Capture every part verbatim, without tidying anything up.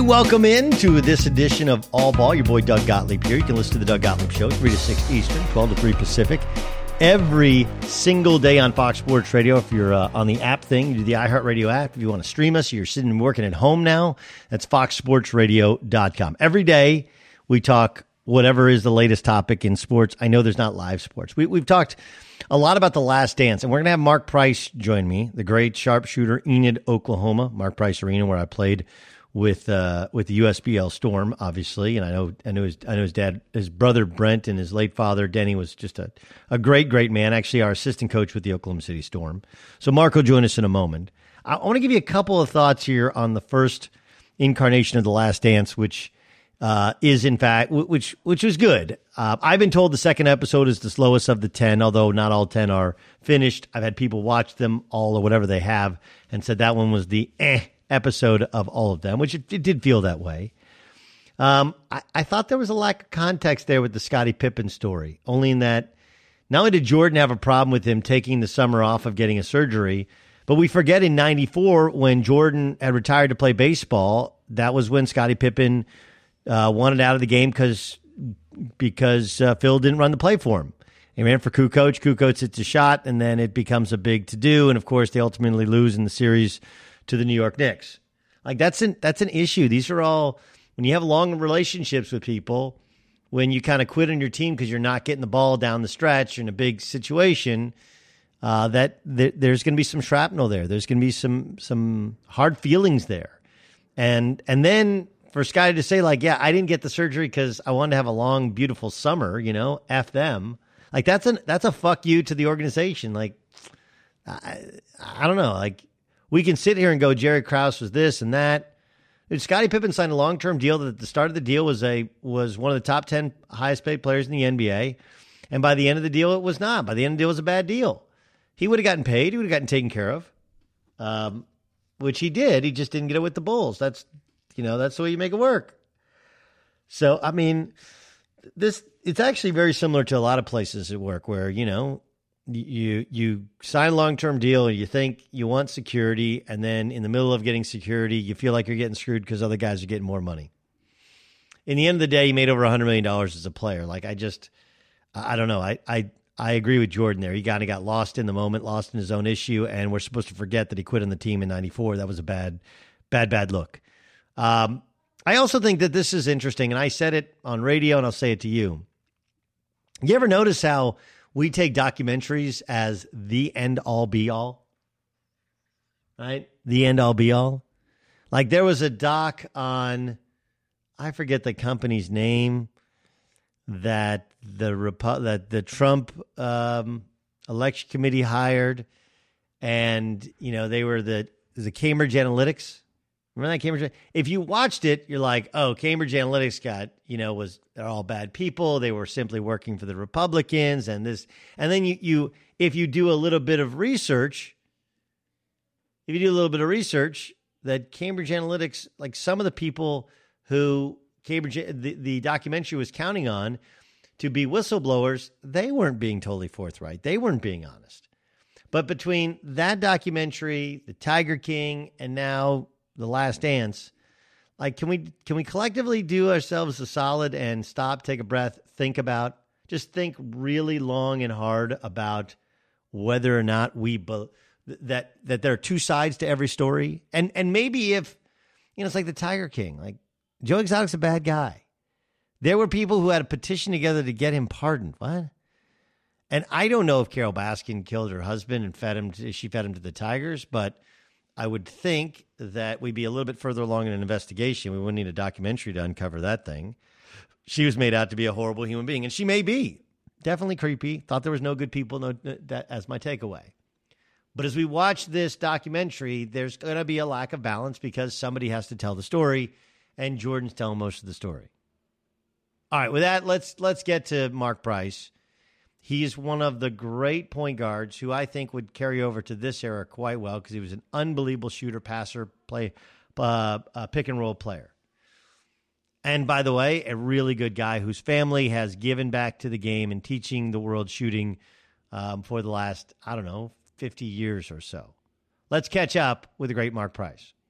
welcome in to this edition of All Ball. Your boy Doug Gottlieb here. You can listen to the Doug Gottlieb Show, three to six Eastern, twelve to three Pacific, every single day on Fox Sports Radio. If you're uh, on the app thing, you do the iHeartRadio app. If you want to stream us, you're sitting and working at home now, that's fox sports radio dot com. Every day we talk whatever is the latest topic in sports. I know there's not live sports. We, we've talked a lot about The Last Dance, and we're going to have Mark Price join me, the great sharpshooter, Enid, Oklahoma, Mark Price Arena, where I played with uh, with the U S B L Storm, obviously, and I know I know his I know his dad, his brother Brent, and his late father Denny was just a, a great great man. Actually, our assistant coach with the Oklahoma City Storm. So Mark will join us in a moment. I want to give you a couple of thoughts here on the first incarnation of The Last Dance, which uh, is in fact which which was good. Uh, I've been told the second episode is the slowest of the ten, although not all ten are finished. I've had people watch them all or whatever they have and said that one was the eh. episode of all of them, which it, it did feel that way. Um, I, I thought there was a lack of context there with the Scottie Pippen story, only in that not only did Jordan have a problem with him taking the summer off of getting a surgery, but we forget in ninety-four when Jordan had retired to play baseball, that was when Scottie Pippen uh, wanted out of the game because because uh, Phil didn't run the play for him. He ran for Kukoc. Kukoc hits a shot, and then it becomes a big to-do, and of course they ultimately lose in the series to the New York Knicks. Like that's an that's an issue. These are all, when you have long relationships with people, when you kind of quit on your team because you're not getting the ball down the stretch in a big situation, uh, that th- there's going to be some shrapnel there. There's going to be some some hard feelings there, and and then for Scottie to say like, yeah, I didn't get the surgery because I wanted to have a long, beautiful summer. You know, F them. Like that's an that's a fuck you to the organization. Like I I don't know, like. We can sit here and go, Jerry Krause was this and that. Dude, Scottie Pippen signed a long-term deal that at the start of the deal was a was one of the top ten highest-paid players in the N B A. And by the end of the deal, it was not. By the end of the deal, it was a bad deal. He would have gotten paid. He would have gotten taken care of, um, which he did. He just didn't get it with the Bulls. That's, you know, that's the way you make it work. So, I mean, this it's actually very similar to a lot of places at work where, you know, You you sign a long-term deal and you think you want security, and then in the middle of getting security, you feel like you're getting screwed because other guys are getting more money. In the end of the day, he made over one hundred million dollars as a player. Like, I just, I don't know. I I, I agree with Jordan there. He kind of got lost in the moment, lost in his own issue, and we're supposed to forget that he quit on the team in ninety-four. That was a bad, bad, bad look. Um, I also think that this is interesting, and I said it on radio, and I'll say it to you. You ever notice how we take documentaries as the end-all, be-all, right? The end-all, be-all. Like there was a doc on, I forget the company's name, that the Repu- that the Trump um, election committee hired, and you know they were the the Cambridge Analytics. Remember that Cambridge? If you watched it, you're like, oh, Cambridge Analytics got, you know, was they're all bad people. They were simply working for the Republicans and this. And then you, you if you do a little bit of research, if you do a little bit of research, that Cambridge Analytics, like some of the people who Cambridge, the, the documentary was counting on to be whistleblowers, they weren't being totally forthright. They weren't being honest. But between that documentary, the Tiger King, and now The Last Dance, like, can we can we collectively do ourselves a solid and stop, take a breath, think about, just think really long and hard about whether or not we be, that that there are two sides to every story, and and maybe if you know it's like the Tiger King, like Joe Exotic's a bad guy. There were people who had a petition together to get him pardoned. What? And I don't know if Carol Baskin killed her husband and fed him. To, she fed him to the tigers, but I would think that we'd be a little bit further along in an investigation. We wouldn't need a documentary to uncover that thing. She was made out to be a horrible human being, and she may be. Definitely creepy. Thought there was no good people. No, that as my takeaway. But as we watch this documentary, there's going to be a lack of balance because somebody has to tell the story, and Jordan's telling most of the story. All right, with that, let's let's get to Mark Price. He's one of the great point guards who I think would carry over to this era quite well because he was an unbelievable shooter, passer, play, uh, uh, pick and roll player. And by the way, a really good guy whose family has given back to the game and teaching the world shooting um, for the last, I don't know, fifty years or so. Let's catch up with the great Mark Price.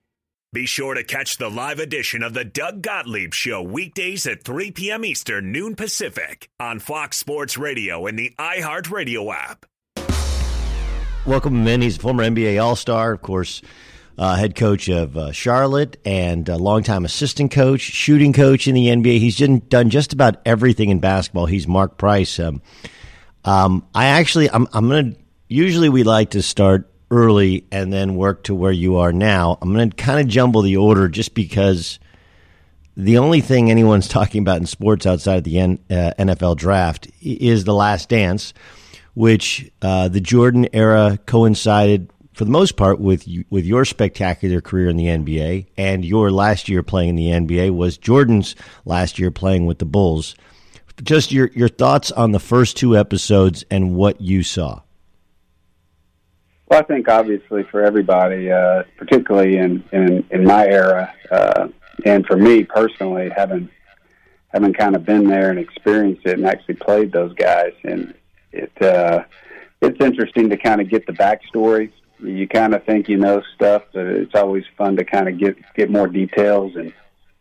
Be sure to catch the live edition of the Doug Gottlieb Show weekdays at three p.m. Eastern, noon Pacific on Fox Sports Radio and the iHeartRadio app. Welcome him in. He's a former N B A All-Star, of course, uh, head coach of uh, Charlotte and a longtime assistant coach, shooting coach in the N B A. He's done just about everything in basketball. He's Mark Price. Um, um, I actually, I'm, I'm going to, usually we like to start early and then work to where you are now. I'm going to kind of jumble the order just because the only thing anyone's talking about in sports outside of the N, uh, N F L draft is The Last Dance, which uh, the Jordan era coincided for the most part with you, with your spectacular career in the N B A, and your last year playing in the N B A was Jordan's last year playing with the Bulls. Just your, your thoughts on the first two episodes and what you saw. Well, I think obviously for everybody, uh, particularly in, in, in my era, uh, and for me personally, having having kind of been there and experienced it and actually played those guys, and it uh, it's interesting to kind of get the backstory. You kind of think you know stuff, but it's always fun to kind of get get more details and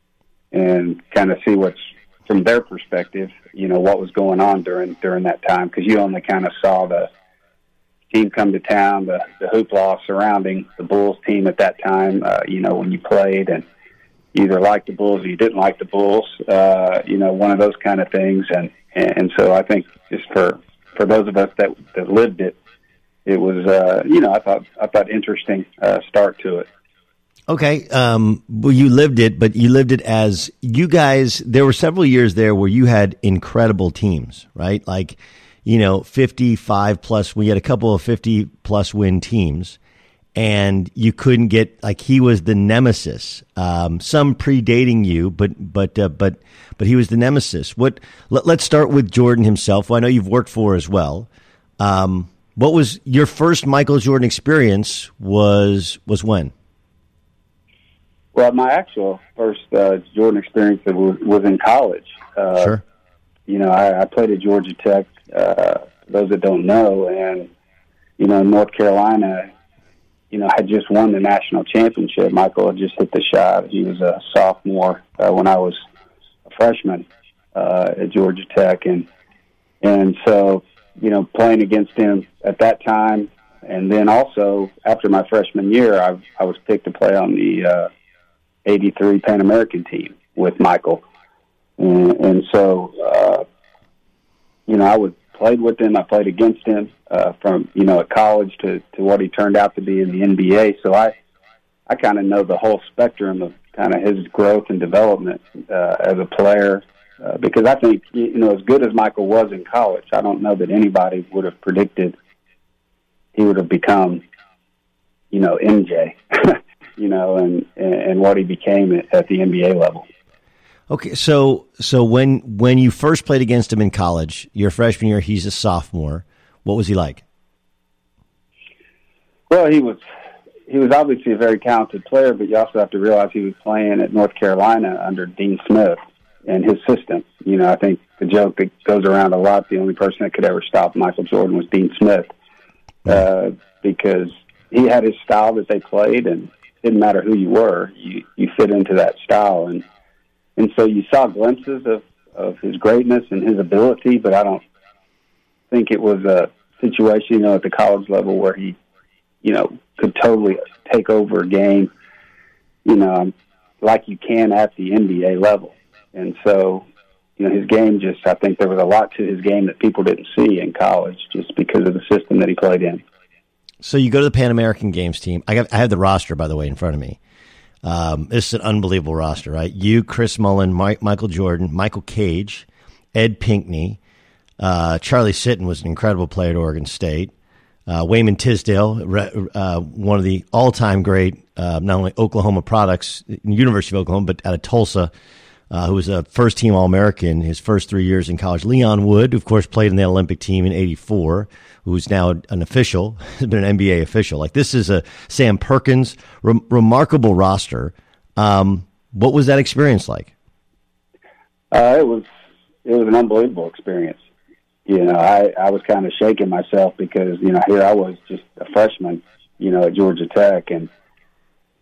and kind of see what's from their perspective. You know what was going on during during that time, because you only kind of saw the team come to town, the, the hoopla surrounding the Bulls team at that time, uh, you know, when you played and you either liked the Bulls or you didn't like the Bulls, uh, you know, one of those kind of things. And, and so I think just for, for those of us that, that lived it, it was, uh, you know, I thought, I thought interesting uh, start to it. Okay. Um, well, you lived it, but you lived it as you guys, there were several years there where you had incredible teams, right? Like, you know, fifty-five plus, we had a couple of fifty plus win teams, and you couldn't get, like, he was the nemesis. Um, some predating you, but, but, uh, but, but he was the nemesis. What, let, let's start with Jordan himself, who I know you've worked for as well. Um, what was your first Michael Jordan experience was, was when? Well, my actual first uh, Jordan experience was, was in college. Uh, sure. You know, I, I played at Georgia Tech, uh, for those that don't know, and, you know, North Carolina, you know, had just won the national championship. Michael had just hit the shot. He was a sophomore uh, when I was a freshman uh, at Georgia Tech. And, and so, you know, playing against him at that time, and then also after my freshman year, I, I was picked to play on the uh, eighty-three Pan American team with Michael. And, and so, uh, you know, I would played with him. I played against him uh, from, you know, at college to, to what he turned out to be in the N B A. So I, I kind of know the whole spectrum of kind of his growth and development uh, as a player. Uh, because I think, you know, as good as Michael was in college, I don't know that anybody would have predicted he would have become, you know, M J, you know, and, and what he became at, at the N B A level. Okay, so so when when you first played against him in college, your freshman year, he's a sophomore. What was he like? Well, he was he was obviously a very talented player, but you also have to realize he was playing at North Carolina under Dean Smith and his system. You know, I think the joke that goes around a lot, the only person that could ever stop Michael Jordan was Dean Smith, uh, because he had his style that they played, and it didn't matter who you were, you you fit into that style. And And so you saw glimpses of, of his greatness and his ability, but I don't think it was a situation, you know, at the college level where he, you know, could totally take over a game, you know, like you can at the N B A level. And so, you know, his game just, I think there was a lot to his game that people didn't see in college just because of the system that he played in. So you go to the Pan American Games team. I got, I have the roster, by the way, in front of me. Um, this is an unbelievable roster, right? You, Chris Mullin, Mike, Michael Jordan, Michael Cage, Ed Pinckney, uh, Charlie Sitton was an incredible player at Oregon State. Uh, Wayman Tisdale, uh, one of the all-time great, uh, not only Oklahoma products, University of Oklahoma, but out of Tulsa, uh, who was a first-team All-American his first three years in college. Leon Wood, of course, played in the Olympic team in eighty-four, who's now an official, has been an N B A official. Like, this is a Sam Perkins, re- remarkable roster. Um, what was that experience like? Uh, it was it was an unbelievable experience. You know, I, I was kind of shaking myself because, you know, here I was just a freshman, you know, at Georgia Tech, and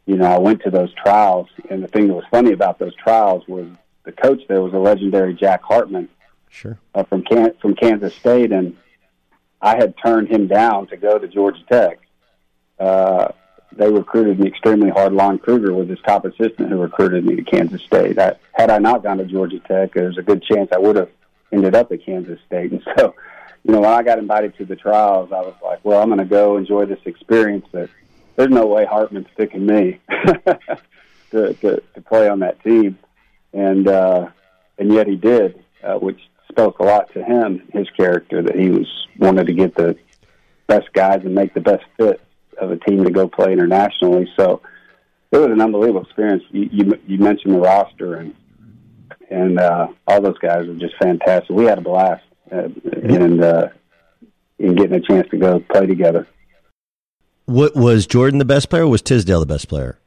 you know, I went to those trials, and the thing that was funny about those trials was the coach there was a legendary Jack Hartman, sure, uh, from Can- from Kansas State, and I had turned him down to go to Georgia Tech. Uh, they recruited me extremely hard. Lon Kruger was his top assistant who recruited me to Kansas State. I, had I not gone to Georgia Tech, there's a good chance I would have ended up at Kansas State. And so, you know, when I got invited to the trials, I was like, well, I'm going to go enjoy this experience, but there's no way Hartman's picking me to, to, to play on that team. And uh, and yet he did, uh, which spoke a lot to him, his character, that he was wanted to get the best guys and make the best fit of a team to go play internationally. So it was an unbelievable experience. You, you, you mentioned the roster, and and uh, all those guys were just fantastic. We had a blast, uh, and uh, in getting a chance to go play together. What was Jordan the best player, or was Tisdale the best player?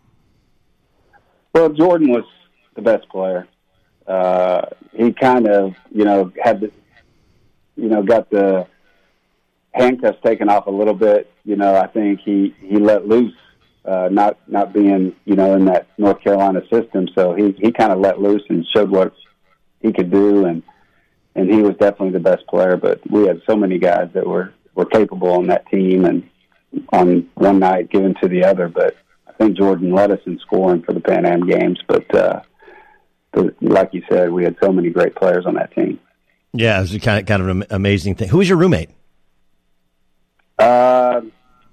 Well, Jordan was the best player. Uh, he kind of, you know, had the, you know, got the handcuffs taken off a little bit. You know, I think he, he let loose, uh, not, not being, you know, in that North Carolina system. So he, he kind of let loose and showed what he could do. And, and he was definitely the best player, but we had so many guys that were, were capable on that team and on one night given to the other. But I think Jordan led us in scoring for the Pan Am Games, but, uh, but like you said, we had so many great players on that team. Yeah, it was kind of, kind of an amazing thing. Who was your roommate? Uh,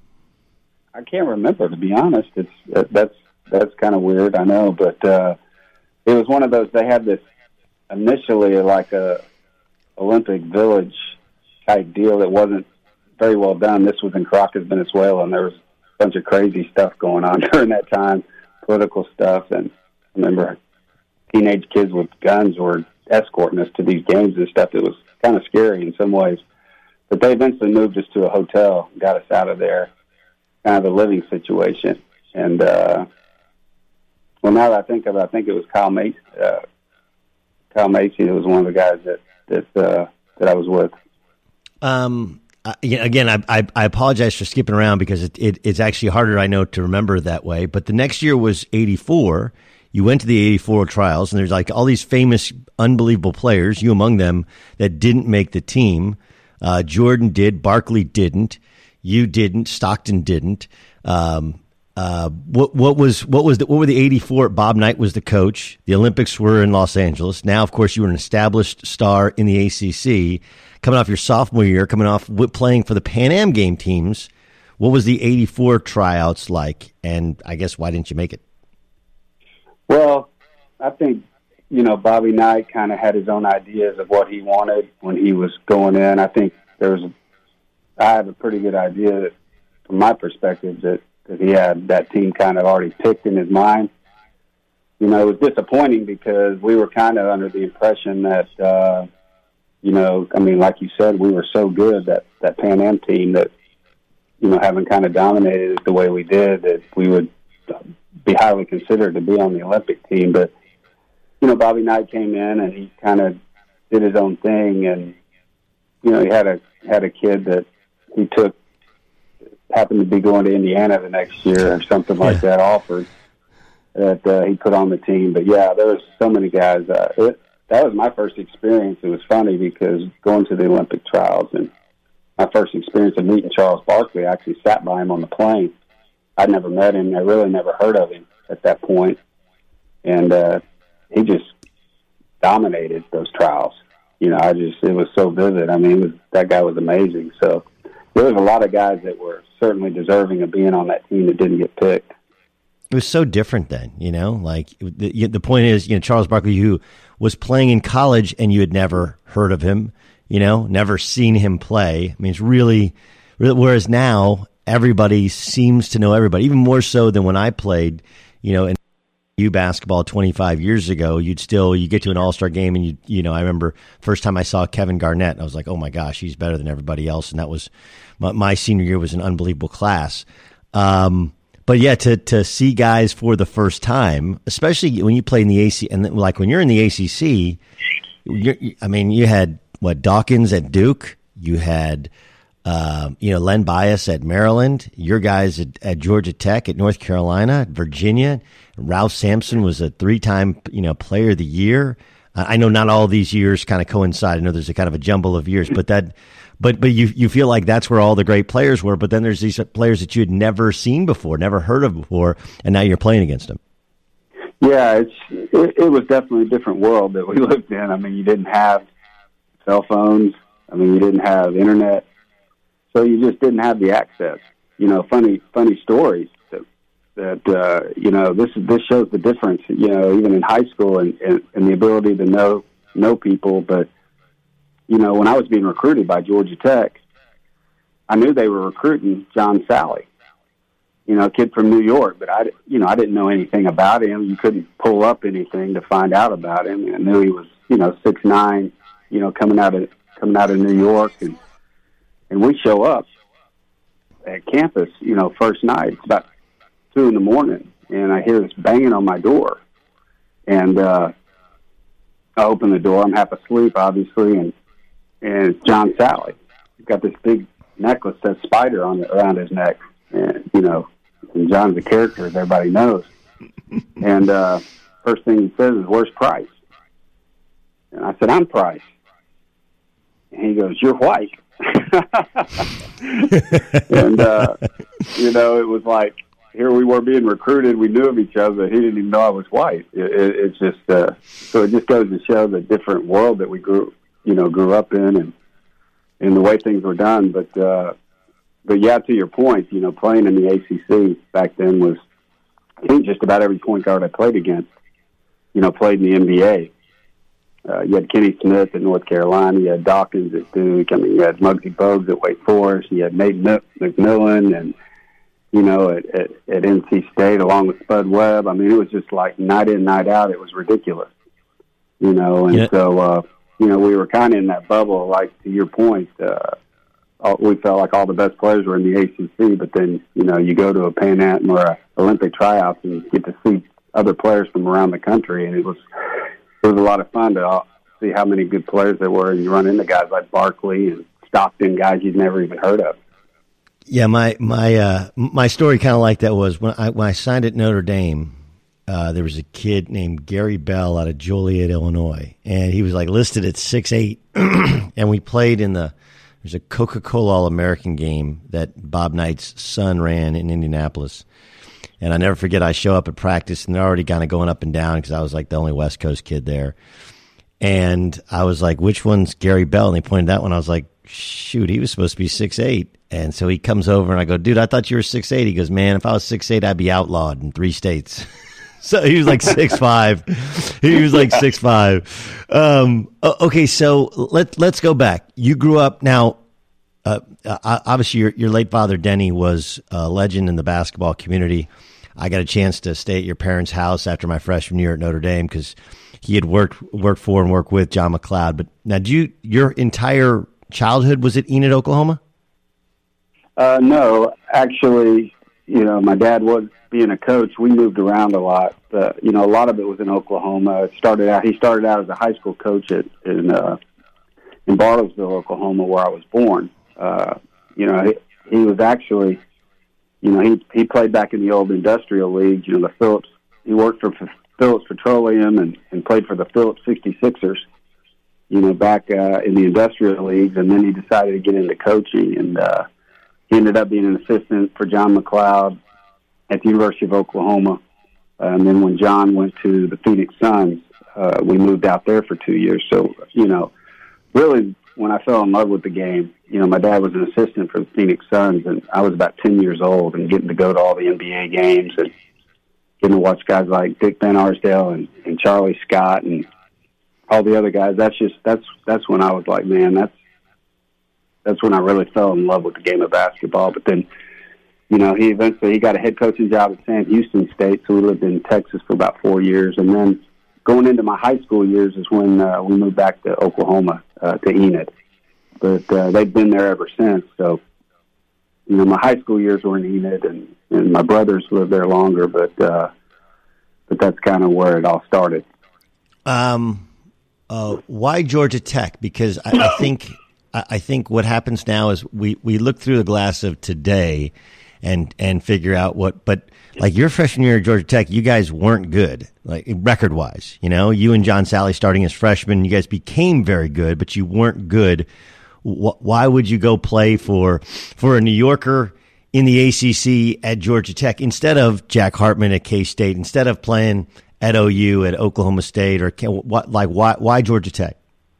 I can't remember, to be honest. It's uh, that's that's kind of weird, I know, but uh, it was one of those. They had this initially like a Olympic Village type deal that wasn't very well done. This was in Caracas, Venezuela, and there was a bunch of crazy stuff going on during that time, political stuff. And I remember teenage kids with guns were escorting us to these games and stuff. It was kind of scary in some ways. But they eventually moved us to a hotel, got us out of there, kind of a living situation. And, uh, well, now that I think of it, I think it was Kyle Macy. Uh, Kyle Macy was one of the guys that that, uh, that I was with. Um. Uh, again, I, I I apologize for skipping around because it, it it's actually harder, I know, to remember that way. But the next year was eighty-four. You went to the eighty-four trials, and there's like all these famous, unbelievable players, you among them, that didn't make the team. Uh, Jordan did, Barkley didn't, you didn't, Stockton didn't. Um, uh, what what was what was the, what were the eighty-four? Bob Knight was the coach. The Olympics were in Los Angeles. Now, of course, you were an established star in the A C C. Coming off your sophomore year, coming off playing for the Pan Am game teams, what was the eighty-four tryouts like? And I guess why didn't you make it? Well, I think, you know, Bobby Knight kind of had his own ideas of what he wanted when he was going in. I think there was, I have a pretty good idea that, from my perspective, that, that he had that team kind of already picked in his mind. You know, it was disappointing because we were kind of under the impression that, uh, you know, I mean, like you said, we were so good, that, that Pan Am team, that, you know, having kind of dominated it the way we did, that we would be highly considered to be on the Olympic team. But, you know, Bobby Knight came in and he kind of did his own thing. And, you know, he had a, had a kid that he took, happened to be going to Indiana the next year or something like yeah. that, offered, that uh, he put on the team. But, yeah, there was so many guys. Uh, it, that was my first experience. It was funny because going to the Olympic trials and my first experience of meeting Charles Barkley, I actually sat by him on the plane. I'd never met him. I really never heard of him at that point. And uh, he just dominated those trials. You know, I just, it was so vivid. I mean, it was, that guy was amazing. So there was a lot of guys that were certainly deserving of being on that team that didn't get picked. It was so different then, you know, like the, the point is, you know, Charles Barkley, who was playing in college and you had never heard of him, you know, never seen him play. I mean, it's really, really, whereas now everybody seems to know everybody, even more so than when I played, you know, in U basketball twenty-five years ago. You'd still, you get to an all-star game and you, you know, I remember first time I saw Kevin Garnett, I was like, oh my gosh, he's better than everybody else. And that was my, my senior year was an unbelievable class. Um, But yeah, to to see guys for the first time, especially when you play in the A C C, and then, like when you're in the A C C, you're, I mean, you had what Dawkins at Duke, you had Uh, you know, Len Bias at Maryland, your guys at, at Georgia Tech, at North Carolina, Virginia. Ralph Sampson was a three-time, you know, player of the year. Uh, I know not all these years kind of coincide. I know there's a kind of a jumble of years, but that, but but you you feel like that's where all the great players were. But then there's these players that you had never seen before, never heard of before, and now you're playing against them. Yeah, it's it, it was definitely a different world that we lived in. I mean, you didn't have cell phones. I mean, you didn't have internet, so you just didn't have the access. You know, funny funny stories that that uh, you know this this shows the difference. You know, even in high school and, and, and the ability to know know people. But you know, when I was being recruited by Georgia Tech, I knew they were recruiting John Salley. You know, a kid from New York, but I, you know, I didn't know anything about him. You couldn't pull up anything to find out about him. And I knew he was, you know, six nine, you know, coming out of coming out of New York, and and we show up at campus, you know, first night. It's about two in the morning, and I hear this banging on my door, and uh, I open the door. I'm half asleep, obviously, and and it's John Salley. He's got this big necklace that says Spider on it around his neck, and you know. And John's a character, as everybody knows. And uh, first thing he says is, "Where's Price?" And I said, "I'm Price." And he goes, "You're white." And, uh, you know, it was like, here we were being recruited. We knew of each other, but he didn't even know I was white. It, it, it's just, uh, so it just goes to show the different world that we grew, you know, grew up in, and, and the way things were done. But, uh, But, yeah, to your point, you know, playing in the A C C back then was, I think, just about every point guard I played against, you know, played in the N B A. Uh, you had Kenny Smith at North Carolina. You had Dawkins at Duke. I mean, you had Muggsy Bogues at Wake Forest. You had Nate McMillan and, you know, at, at, at N C State along with Spud Webb. I mean, it was just like night in, night out. It was ridiculous, you know. And yeah. so, uh, you know, we were kind of in that bubble, like, to your point, uh, we felt like all the best players were in the A C C, but then, you know, you go to a Pan Am or a Olympic tryouts and you get to see other players from around the country, and it was it was a lot of fun to see how many good players there were, and you run into guys like Barkley and Stockton, guys you'd never even heard of. Yeah, my my uh, my story kind of like that was when I when I signed at Notre Dame. Uh, there was a kid named Gary Bell out of Joliet, Illinois, and he was like listed at six eight, and we played in the. There's a Coca-Cola All-American game that Bob Knight's son ran in Indianapolis. And I never forget, I show up at practice, and they're already kind of going up and down because I was like the only West Coast kid there. And I was like, which one's Gary Bell? And they pointed that one. I was like, shoot, he was supposed to be six eight. And so he comes over, and I go, dude, I thought you were six eight. He goes, man, if I was six eight, I'd be outlawed in three states. So he was like six five. He was like six five. Um, okay, so let let's go back. You grew up now. Uh, obviously, your your late father Denny was a legend in the basketball community. I got a chance to stay at your parents' house after my freshman year at Notre Dame because he had worked worked for and worked with John McLeod. But now, do you your entire childhood was at Enid, Oklahoma? Uh, no, actually, you know, my dad was. Being a coach, we moved around a lot. Uh, you know, a lot of it was in Oklahoma. It started out. He started out as a high school coach at in uh, in Bartlesville, Oklahoma, where I was born. Uh, you know, he, he was actually, you know, he he played back in the old industrial league. You know, the Phillips. He worked for Phillips Petroleum and, and played for the Phillips sixty-sixers. You know, back uh, in the industrial leagues, and then he decided to get into coaching, and uh, he ended up being an assistant for John McLeod at the University of Oklahoma. Uh, and then when John went to the Phoenix Suns, uh, we moved out there for two years. So, you know, really when I fell in love with the game, you know, my dad was an assistant for the Phoenix Suns, and I was about ten years old and getting to go to all the N B A games and getting to watch guys like Dick Van Arsdale and, and Charlie Scott and all the other guys. That's just, that's, that's when I was like, man, that's, that's when I really fell in love with the game of basketball. But then, you know, he eventually he got a head coaching job at Sam Houston State, so we lived in Texas for about four years. And then going into my high school years is when uh, we moved back to Oklahoma, uh, to Enid. But uh, they've been there ever since. So, you know, my high school years were in Enid, and, and my brothers lived there longer, but uh, but that's kind of where it all started. Um, uh, why Georgia Tech? Because I, I think I, I think what happens now is we, we look through the glass of today and and figure out what. But like your freshman year at Georgia Tech, you guys weren't good, like record wise. You know, you and John Sally starting as freshmen, you guys became very good, but you weren't good. Wh- why would you go play for for a New Yorker in the A C C at Georgia Tech instead of Jack Hartman at K-State, instead of playing at O U, at Oklahoma State, or what? Like why why Georgia Tech?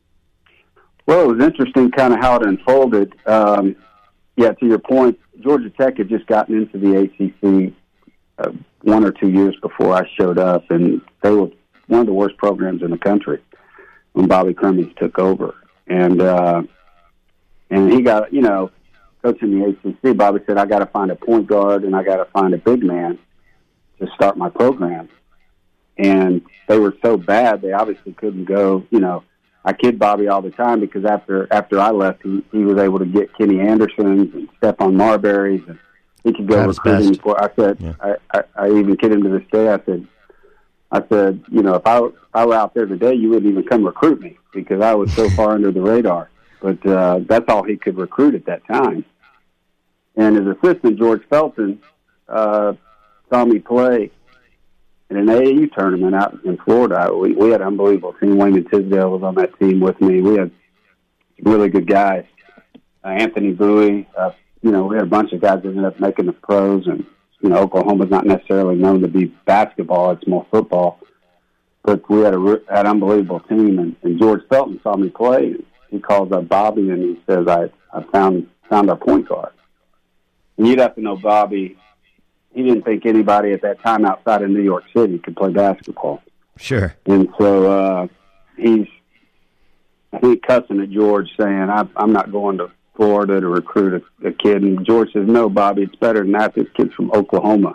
Well, it was interesting, kind of how it unfolded. Um, yeah, to your point, Georgia Tech had just gotten into the A C C uh, one or two years before I showed up, and they were one of the worst programs in the country when Bobby Cremins took over. And uh, and he got, you know, coaching the A C C, Bobby said, I got to find a point guard and I got to find a big man to start my program. And they were so bad, they obviously couldn't go, you know, I kid Bobby all the time because after after I left, he, he was able to get Kenny Andersons and Stephon Marbury's, and he could go Travis recruiting Best. for. I said, Yeah. I, I, I even kid him to this day. I said, I said, you know, if I, if I were out there today, you wouldn't even come recruit me because I was so far under the radar. But uh, that's all he could recruit at that time. And his assistant, George Felton, uh, saw me play in an A A U tournament out in Florida. We, we had an unbelievable team. Wayman Tisdale was on that team with me. We had really good guys. Uh, Anthony Bowie, uh, you know, we had a bunch of guys that ended up making the pros. And, you know, Oklahoma's not necessarily known to be basketball. It's more football. But we had, a, had an unbelievable team. And, and George Felton saw me play. And he calls up Bobby and he says, I, I found, found our point guard. And you'd have to know Bobby. He didn't think anybody at that time outside of New York City could play basketball. Sure. And so uh, he's, I think, cussing at George saying, I, I'm not going to Florida to recruit a, a kid. And George says, no, Bobby, it's better than that. This kid's from Oklahoma.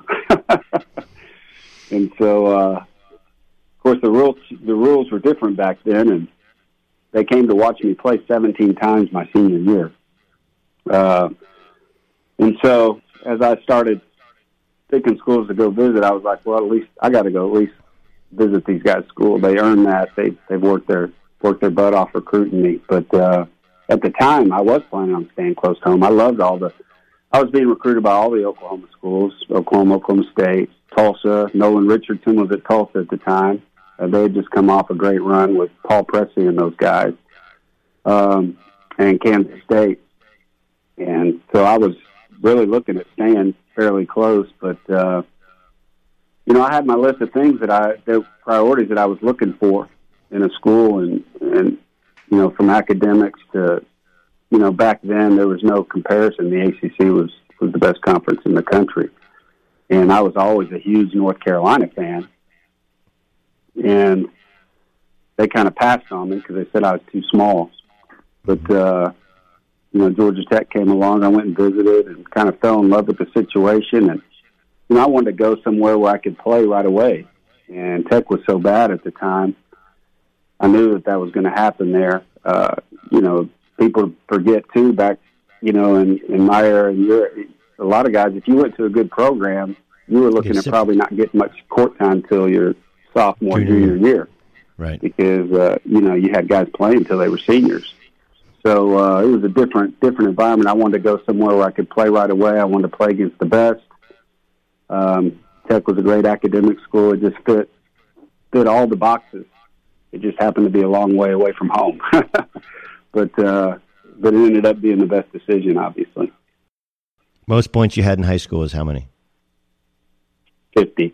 And so, uh, of course, the rules, the rules were different back then, and they came to watch me play seventeen times my senior year. Uh, and so as I started picking schools to go visit, I was like, well, at least I got to go at least visit these guys' school. They earned that. They they've worked their worked their butt off recruiting me. But uh, at the time, I was planning on staying close to home. I loved all the. I was being recruited by all the Oklahoma schools: Oklahoma, Oklahoma State, Tulsa. Nolan Richardson was at Tulsa at the time. Uh, they had just come off a great run with Paul Pressey and those guys, um, and Kansas State. And so I was really looking at staying fairly close, but uh, you know, I had my list of things that I, the priorities that I was looking for in a school, and and you know, from academics to, you know, back then there was no comparison. The A C C was was the best conference in the country, and I was always a huge North Carolina fan, and they kind of passed on me because they said I was too small, but. Uh, You know, Georgia Tech came along. I went and visited and kind of fell in love with the situation. And, you know, I wanted to go somewhere where I could play right away. And Tech was so bad at the time, I knew that that was going to happen there. Uh, you know, people forget, too, back, you know, in, in my era, and your, a lot of guys, if you went to a good program, you were looking at probably not getting much court time until your sophomore, junior year. Right. Because, uh, you know, you had guys playing until they were seniors. So uh, it was a different different environment. I wanted to go somewhere where I could play right away. I wanted to play against the best. Um, Tech was a great academic school. It just fit fit all the boxes. It just happened to be a long way away from home. but uh, but it ended up being the best decision, obviously. Most points you had in high school is how many? fifty.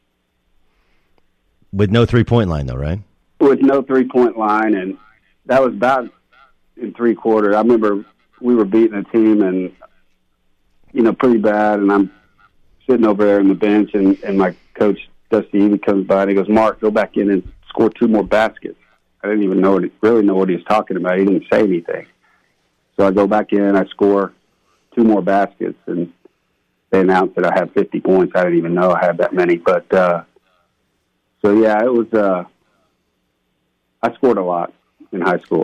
With no three-point line, though, right? With no three-point line, and that was about in three quarters. I remember we were beating a team and, you know, pretty bad. And I'm sitting over there on the bench, and, and my coach, Dusty Evie, comes by and he goes, Mark, go back in and score two more baskets. I didn't even know what he, really know what he was talking about. He didn't say anything. So I go back in, I score two more baskets, and they announced that I had fifty points. I didn't even know I had that many. But, uh, so yeah, it was, uh, I scored a lot in high school.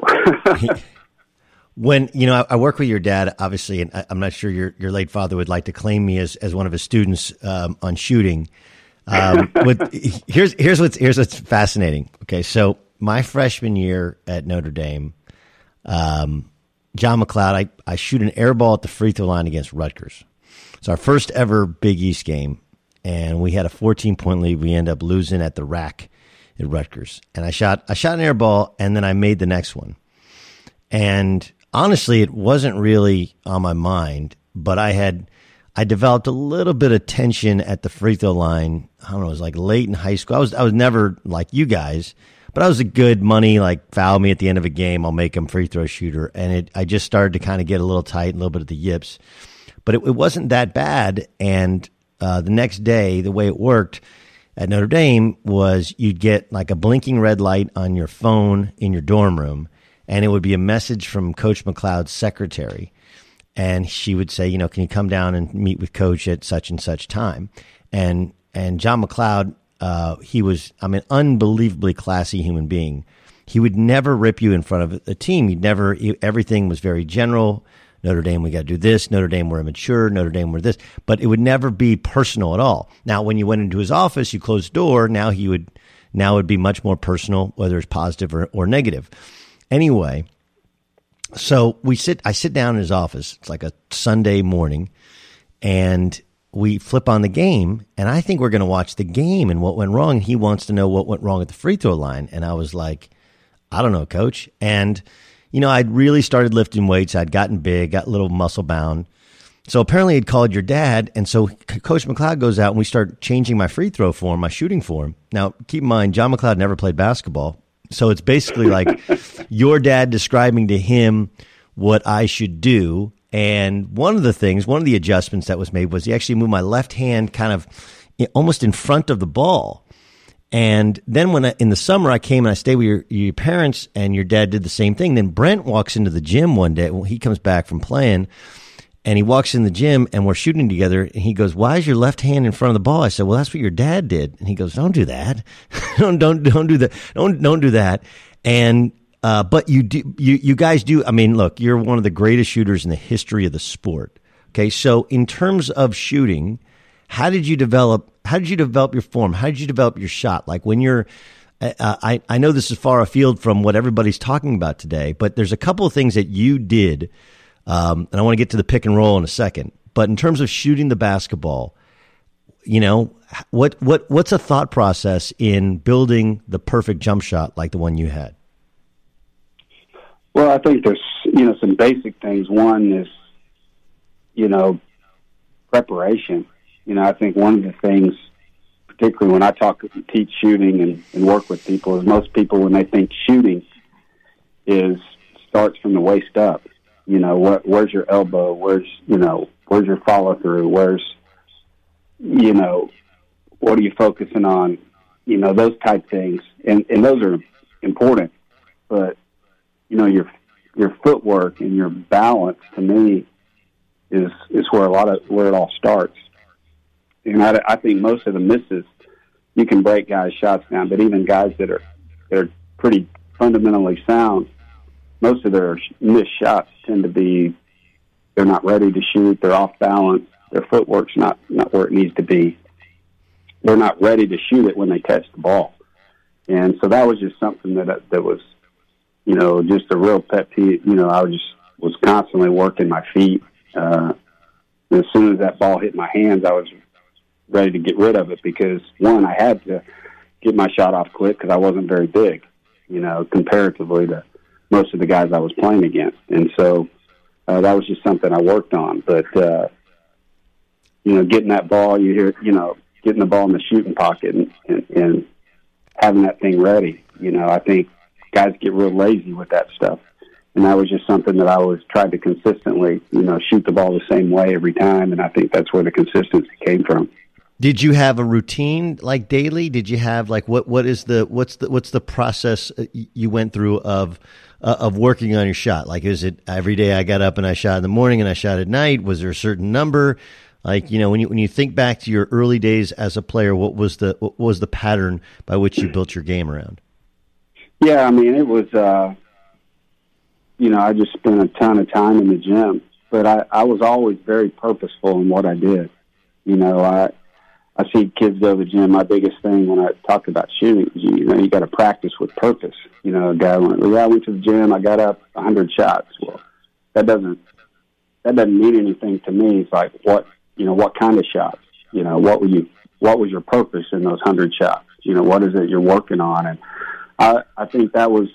When, you know, I, I work with your dad, obviously, and I, I'm not sure your, your late father would like to claim me as, as one of his students um, on shooting. Um, with, here's here's what's here's what's fascinating. Okay, so my freshman year at Notre Dame, um, John McLeod, I, I shoot an air ball at the free throw line against Rutgers. It's our first ever Big East game, and we had a fourteen-point lead. We end up losing at the rack at Rutgers. And I shot I shot an air ball, and then I made the next one. And honestly, it wasn't really on my mind, but I had I developed a little bit of tension at the free throw line. I don't know, it was like late in high school. I was I was never like you guys, but I was a good money, like foul me at the end of a game, I'll make him free throw shooter. And it I just started to kind of get a little tight, a little bit of the yips. But it, it wasn't that bad. And uh, the next day, the way it worked at Notre Dame was you'd get like a blinking red light on your phone in your dorm room, and it would be a message from Coach McLeod's secretary. And she would say, you know, can you come down and meet with Coach at such and such time? And and John McLeod, uh, he was, I mean, unbelievably classy human being. He would never rip you in front of a team. He'd never, he, everything was very general. Notre Dame, we got to do this. Notre Dame, we're immature. Notre Dame, we're this. But it would never be personal at all. Now, when you went into his office, you closed the door. Now he would, now it would be much more personal, whether it's positive or, or negative. Anyway, so we sit, I sit down in his office. It's like a Sunday morning, and we flip on the game, and I think we're going to watch the game and what went wrong. He wants to know what went wrong at the free throw line. And I was like, I don't know, Coach. And you know, I'd really started lifting weights. I'd gotten big, got a little muscle bound. So apparently he'd called your dad. And so Coach McLeod goes out and we start changing my free throw form, my shooting form. Now, keep in mind, John McLeod never played basketball. So it's basically like your dad describing to him what I should do. And one of the things, one of the adjustments that was made was he actually moved my left hand kind of almost in front of the ball. And then when I, in the summer I came and I stayed with your, your parents, and your dad did the same thing. Then Brent walks into the gym one day. Well, he comes back from playing, and he walks in the gym, and we're shooting together. And he goes, "Why is your left hand in front of the ball?" I said, "Well, that's what your dad did." And he goes, "Don't do that. don't don't don't do that. Don't don't do that." And uh, but you do you you guys do. I mean, look, you're one of the greatest shooters in the history of the sport. Okay, so in terms of shooting, how did you develop? How did you develop your form? How did you develop your shot? Like when you're, uh, I, I know this is far afield from what everybody's talking about today, but there's a couple of things that you did, um, and I want to get to the pick and roll in a second. But in terms of shooting the basketball, you know, what what what's a thought process in building the perfect jump shot like the one you had? Well, I think there's, you know, some basic things. One is, you know, preparation. You know, I think one of the things, particularly when I talk, teach shooting and, and work with people, is most people, when they think shooting, is starts from the waist up. You know, what, where's your elbow? Where's, you know, where's your follow through? Where's, you know, what are you focusing on? You know, those type things. And, and those are important. But, you know, your, your footwork and your balance, to me, is, is where a lot of, where it all starts. And I, I think most of the misses, you can break guys' shots down, but even guys that are that are pretty fundamentally sound, most of their missed shots tend to be, they're not ready to shoot, they're off balance, their footwork's not, not where it needs to be. They're not ready to shoot it when they catch the ball. And so that was just something that that was, you know, just a real pet peeve. You know, I was just was constantly working my feet. Uh, as soon as that ball hit my hands, I was ready to get rid of it because, one, I had to get my shot off quick because I wasn't very big, you know, comparatively to most of the guys I was playing against. And so uh, that was just something I worked on. But, uh, you know, getting that ball, you hear, you know, getting the ball in the shooting pocket and, and, and having that thing ready, you know, I think guys get real lazy with that stuff. And that was just something that I was tried to consistently, you know, shoot the ball the same way every time. And I think that's where the consistency came from. Did you have a routine like daily? Did you have like what what is the what's the what's the process you went through of uh, of working on your shot? Like, is it every day I got up and I shot in the morning and I shot at night? Was there a certain number? Like, you know, when you when you think back to your early days as a player, what was the what was the pattern by which you built your game around? Yeah, I mean, it was uh, you know, I just spent a ton of time in the gym, but I, I was always very purposeful in what I did. You know, I. I see kids go to the gym. My biggest thing when I talk about shooting is, you know, you got to practice with purpose. You know, a guy went, well, yeah, I went to the gym. I got up one hundred shots. Well, that doesn't that doesn't mean anything to me. It's like, what, you know, what kind of shots? You know, what were you, what was your purpose in those hundred shots? You know, what is it you're working on? And I, I think that was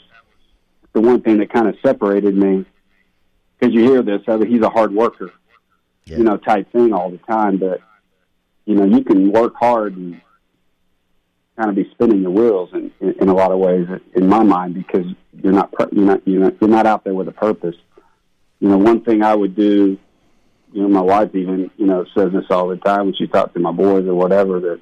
the one thing that kind of separated me, because you hear this, I mean, he's a hard worker, yeah. you know, type thing all the time. But, you know, you can work hard and kind of be spinning your wheels in, in, in a lot of ways, in my mind, because you're not, you're not, you're not, you're not out there with a purpose. You know, one thing I would do, you know, my wife even, you know, says this all the time when she talks to my boys or whatever, that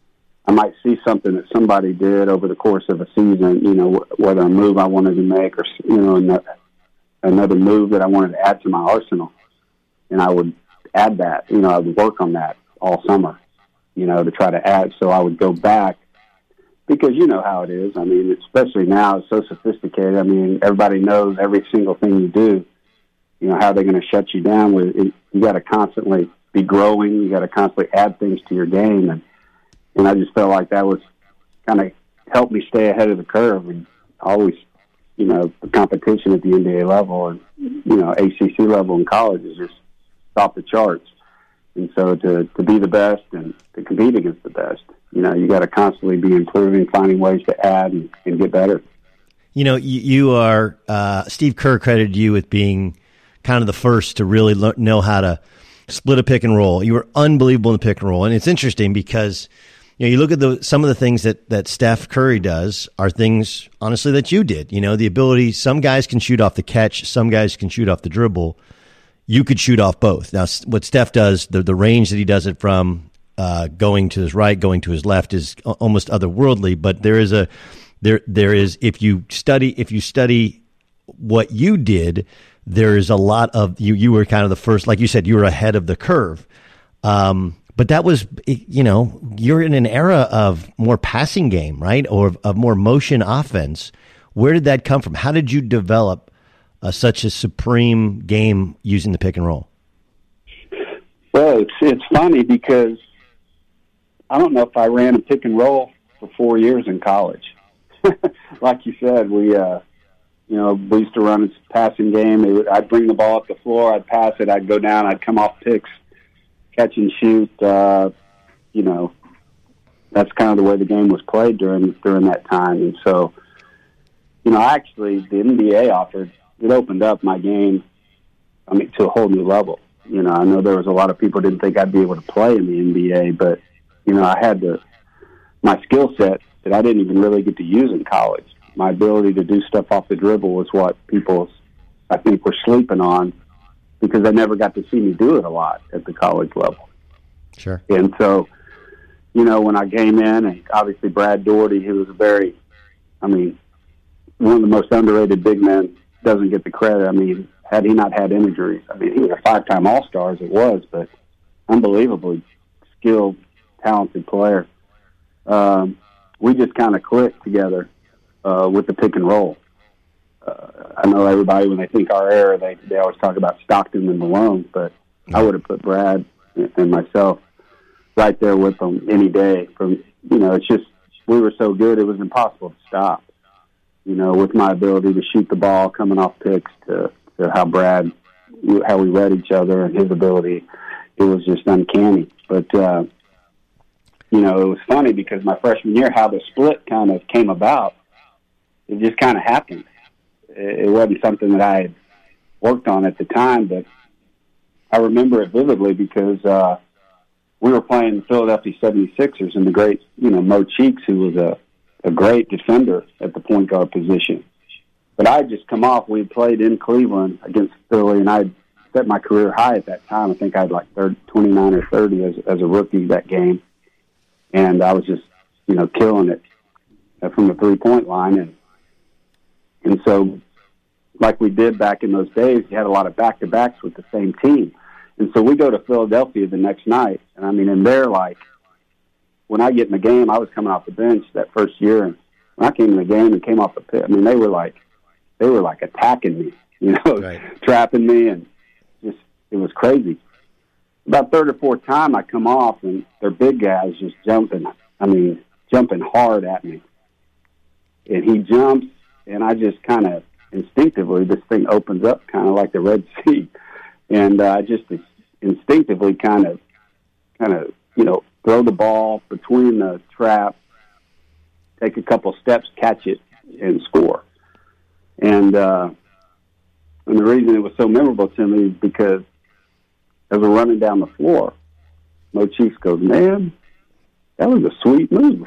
I might see something that somebody did over the course of a season, you know, whether a move I wanted to make or, you know, another move that I wanted to add to my arsenal. And I would add that, you know, I would work on that all summer, you know, to try to add. So I would go back, because you know how it is. I mean, especially now, it's so sophisticated. I mean, everybody knows every single thing you do, you know, how they're going to shut you down. With it. You got to constantly be growing. You got to constantly add things to your game. And, And I just felt like that was kind of helped me stay ahead of the curve. And always, you know, the competition at the N B A level and, you know, A C C level in college is just off the charts. And so to, to be the best and to compete against the best, you know, you got to constantly be improving, finding ways to add and, and get better. You know, you, you are, uh, Steve Kerr credited you with being kind of the first to really lo- know how to split a pick and roll. You were unbelievable in the pick and roll. And it's interesting because, you know, you look at the some of the things that, that Steph Curry does are things, honestly, that you did. You know, the ability, some guys can shoot off the catch, some guys can shoot off the dribble. You could shoot off both. Now, what Steph does, the, the range that he does it from, uh, going to his right, going to his left, is almost otherworldly. But there is a, there there is, if you study, if you study what you did, there is a lot of, you, you were kind of the first, like you said, you were ahead of the curve. Um, But that was, you know, you're in an era of more passing game, right? Or of more motion offense. Where did that come from? How did you develop uh, such a supreme game using the pick and roll? Well, it's it's funny because I don't know if I ran a pick and roll for four years in college. Like you said, we, uh, you know, we used to run a passing game. It would, I'd bring the ball up the floor, I'd pass it, I'd go down, I'd come off picks. Catch and shoot, uh, you know, that's kind of the way the game was played during during that time. And so, you know, actually, the N B A offered, it opened up my game, I mean, to a whole new level. You know, I know there was a lot of people who didn't think I'd be able to play in the N B A, but, you know, I had the, my skill set that I didn't even really get to use in college. My ability to do stuff off the dribble was what people, I think, were sleeping on, because I never got to see me do it a lot at the college level. Sure. And so, you know, when I came in, and obviously Brad Daugherty, who was a very, I mean, one of the most underrated big men, doesn't get the credit. I mean, had he not had injuries, I mean, he was a five-time All-Star as it was, but unbelievably skilled, talented player. Um, we just kind of clicked together uh, with the pick and roll. Uh, I know everybody, when they think our era, they they always talk about Stockton and Malone, but yeah. I would have put Brad and myself right there with them any day. From you know, it's just we were so good, it was impossible to stop. You know, with my ability to shoot the ball coming off picks to, to how Brad, how we read each other and his ability, it was just uncanny. But uh, you know, it was funny because my freshman year, how the split kind of came about, it just kind of happened. It wasn't something that I had worked on at the time, but I remember it vividly because uh, we were playing the Philadelphia seventy-sixers and the great, you know, Mo Cheeks, who was a, a great defender at the point guard position. But I had just come off. We had played in Cleveland against Philly, and I had set my career high at that time. I think I had like thirty, twenty-nine or thirty as, as a rookie that game. And I was just, you know, killing it from the three-point line. And And so, like we did back in those days, you had a lot of back-to-backs with the same team. And so we go to Philadelphia the next night. And, I mean, and they're like, when I get in the game, I was coming off the bench that first year. And when I came in the game and came off the pit, I mean, they were like, they were like attacking me, you know, right. trapping me. And just, it was crazy. About third or fourth time I come off, and their big guys just jumping, I mean, jumping hard at me. And he jumps. And I just kind of instinctively, this thing opens up kind of like the Red Sea. And uh, I just instinctively kind of, kind of, you know, throw the ball between the trap, take a couple steps, catch it, and score. And, uh, and the reason it was so memorable to me is because as we're running down the floor, Mo Cheeks goes, man, that was a sweet move.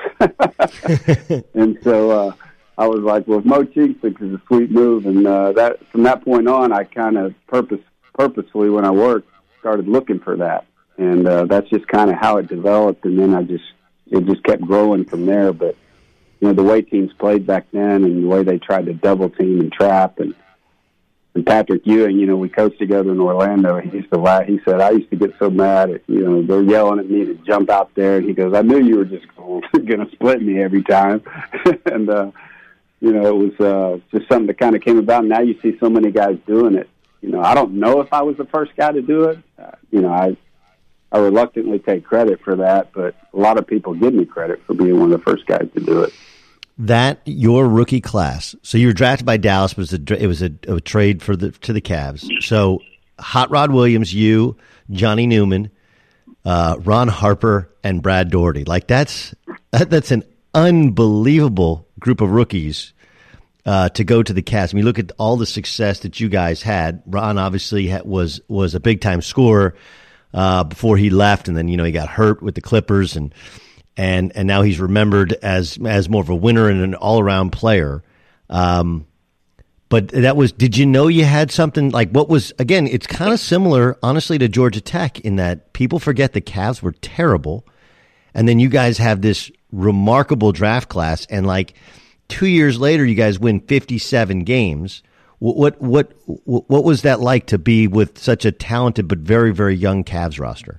And so uh, I was like, well, if Mo Cheeks thinks it's a sweet move, and uh, that from that point on, I kind of purpose, purposefully, when I worked, started looking for that. And uh, that's just kind of how it developed, and then I just it just kept growing from there. But, you know, the way teams played back then and the way they tried to double team and trap, and And Patrick Ewing, you know, we coached together in Orlando. He used to laugh. He said, I used to get so mad at, you know, they're yelling at me to jump out there. And he goes, I knew you were just going to split me every time. and, uh, you know, it was uh, just something that kind of came about. Now you see so many guys doing it. You know, I don't know if I was the first guy to do it. Uh, you know, I I reluctantly take credit for that, but a lot of people give me credit for being one of the first guys to do it. That your rookie class. So you were drafted by Dallas. Was a, it was a, a trade for the to the Cavs. So Hot Rod Williams, you, Johnny Newman, uh, Ron Harper, and Brad Daugherty. Like that's that, that's an unbelievable group of rookies uh, to go to the Cavs. I mean, look at all the success that you guys had. Ron obviously had, was was a big time scorer uh, before he left, and then you know he got hurt with the Clippers and. And and now he's remembered as as more of a winner and an all around player. Um, but that was, did you know you had something like what was, again, it's kind of similar, honestly, to Georgia Tech in that people forget the Cavs were terrible. And then you guys have this remarkable draft class. And like two years later, you guys win fifty-seven games. What, what, what, what was that like to be with such a talented but very, very young Cavs roster?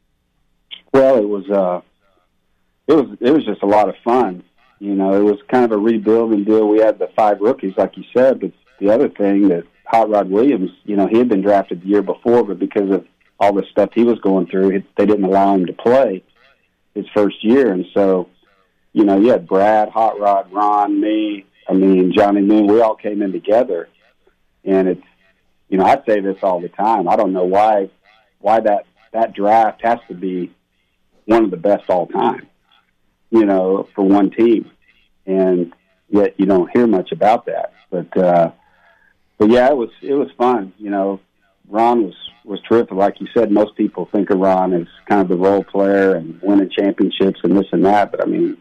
Well, it was, uh, It was it was just a lot of fun. You know, it was kind of a rebuilding deal. We had the five rookies, like you said, but the other thing that Hot Rod Williams, you know, he had been drafted the year before, but because of all the stuff he was going through, they didn't allow him to play his first year. And so, you know, you had Brad, Hot Rod, Ron, me, I mean, Johnny Moon, we all came in together. And it's, you know, I say this all the time. I don't know why why that, that draft has to be one of the best all time, you know, for one team. And yet you don't hear much about that. But, uh, but yeah, it was, it was fun. You know, Ron was, was terrific. Like you said, most people think of Ron as kind of the role player and winning championships and this and that. But I mean,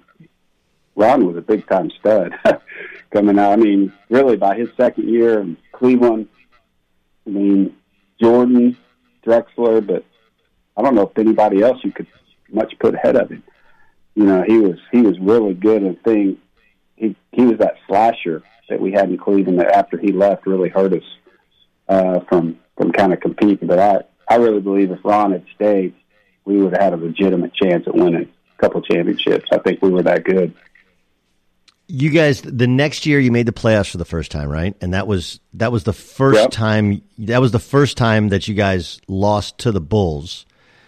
Ron was a big time stud coming out. I mean, really by his second year in Cleveland, I mean, Jordan, Drexler, but I don't know if anybody else you could much put ahead of him. You know, he was he was really good and thing. He he was that slasher that we had in Cleveland that after he left really hurt us uh, from from kind of competing. But I, I really believe if Ron had stayed, we would have had a legitimate chance at winning a couple championships. I think we were that good. You guys, the next year you made the playoffs for the first time, right? And that was that was the first yep. time that was the first time that you guys lost to the Bulls.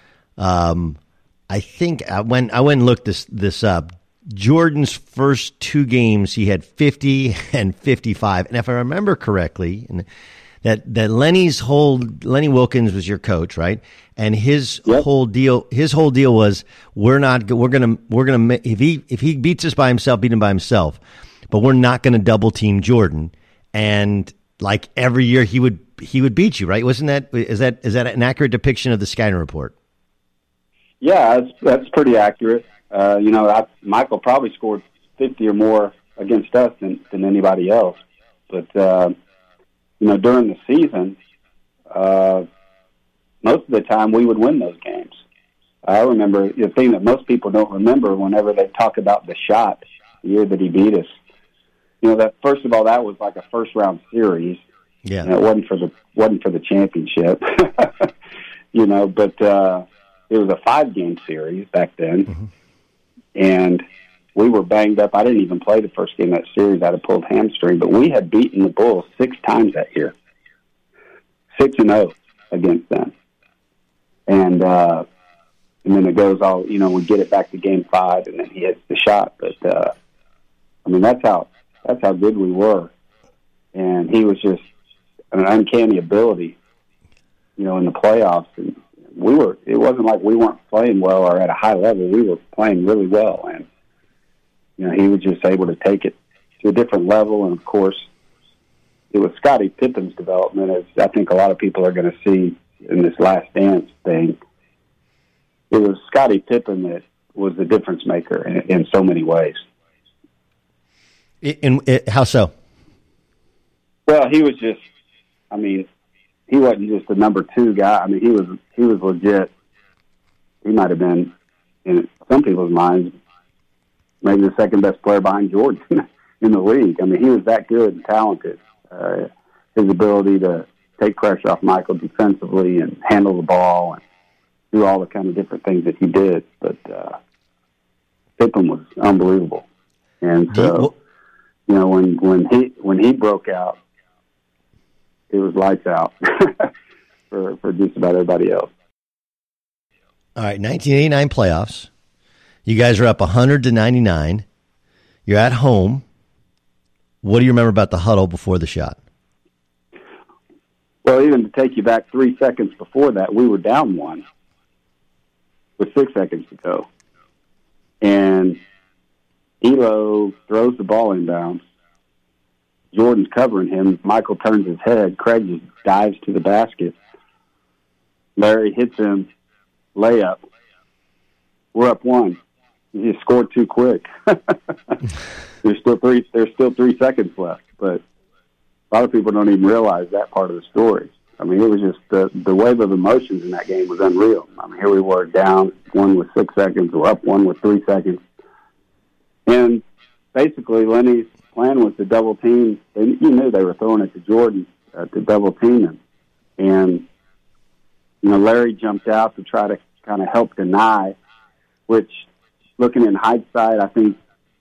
Um. I think I went I went and looked this this up. Jordan's first two games, he had fifty and fifty-five. And if I remember correctly, and that that Lenny's whole Lenny Wilkins was your coach, right? And his yep. whole deal his whole deal was we're not we're gonna we're gonna if he if he beats us by himself, beat him by himself, but we're not gonna double team Jordan. And like every year, he would he would beat you, right? Wasn't that is that is that an accurate depiction of the Skyner report? Yeah, that's, that's pretty accurate. Uh, you know, I, Michael probably scored fifty or more against us than, than anybody else. But, uh, you know, during the season, uh, most of the time we would win those games. I remember the thing that most people don't remember whenever they talk about the shot, the year that he beat us. You know, that first of all, that was like a first-round series. Yeah. And it wasn't for the, wasn't for the championship. you know, but... Uh, It was a five-game series back then, mm-hmm. and we were banged up. I didn't even play the first game of that series. I had a pulled hamstring, but we had beaten the Bulls six times that year, six and zero against them. And uh, and then it goes all, you know, we get it back to game five, and then he hits the shot. But uh, I mean, that's how that's how good we were. and he was just an uncanny ability, you know, in the playoffs. And we were, it wasn't like we weren't playing well or at a high level. We were playing really well. And, you know, he was just able to take it to a different level. And, of course, it was Scottie Pippen's development, as I think a lot of people are going to see in this Last Dance thing. It was Scottie Pippen that was the difference maker in, in so many ways. In, in, how so? Well, he was just, I mean, he wasn't just a number two guy. I mean, he was he was legit. He might have been, in some people's minds, maybe the second best player behind Jordan in the league. I mean, he was that good and talented. Uh, his ability to take pressure off Michael defensively and handle the ball and do all the kind of different things that he did. But uh, Pippen was unbelievable. And so, you know, when, when he when he broke out, it was lights out for, for just about everybody else. All right, nineteen eighty-nine playoffs. You guys are up one hundred to ninety-nine. You're at home. What do you remember about the huddle before the shot? Well, even to take you back three seconds before that, we were down one with six seconds to go. And Elo throws the ball inbounds. Jordan's covering him. Michael turns his head. Craig just dives to the basket. Larry hits him. Layup. We're up one. He just scored too quick. there's still three. There's still three seconds left, but a lot of people don't even realize that part of the story. I mean, it was just the the wave of emotions in that game was unreal. I mean, here we were down one with six seconds, we're up one with three seconds, and basically Lenny's plan was to double team. And you knew they were throwing it to Jordan uh, to double team him, and you know Larry jumped out to try to kind of help deny, which, looking in hindsight, I think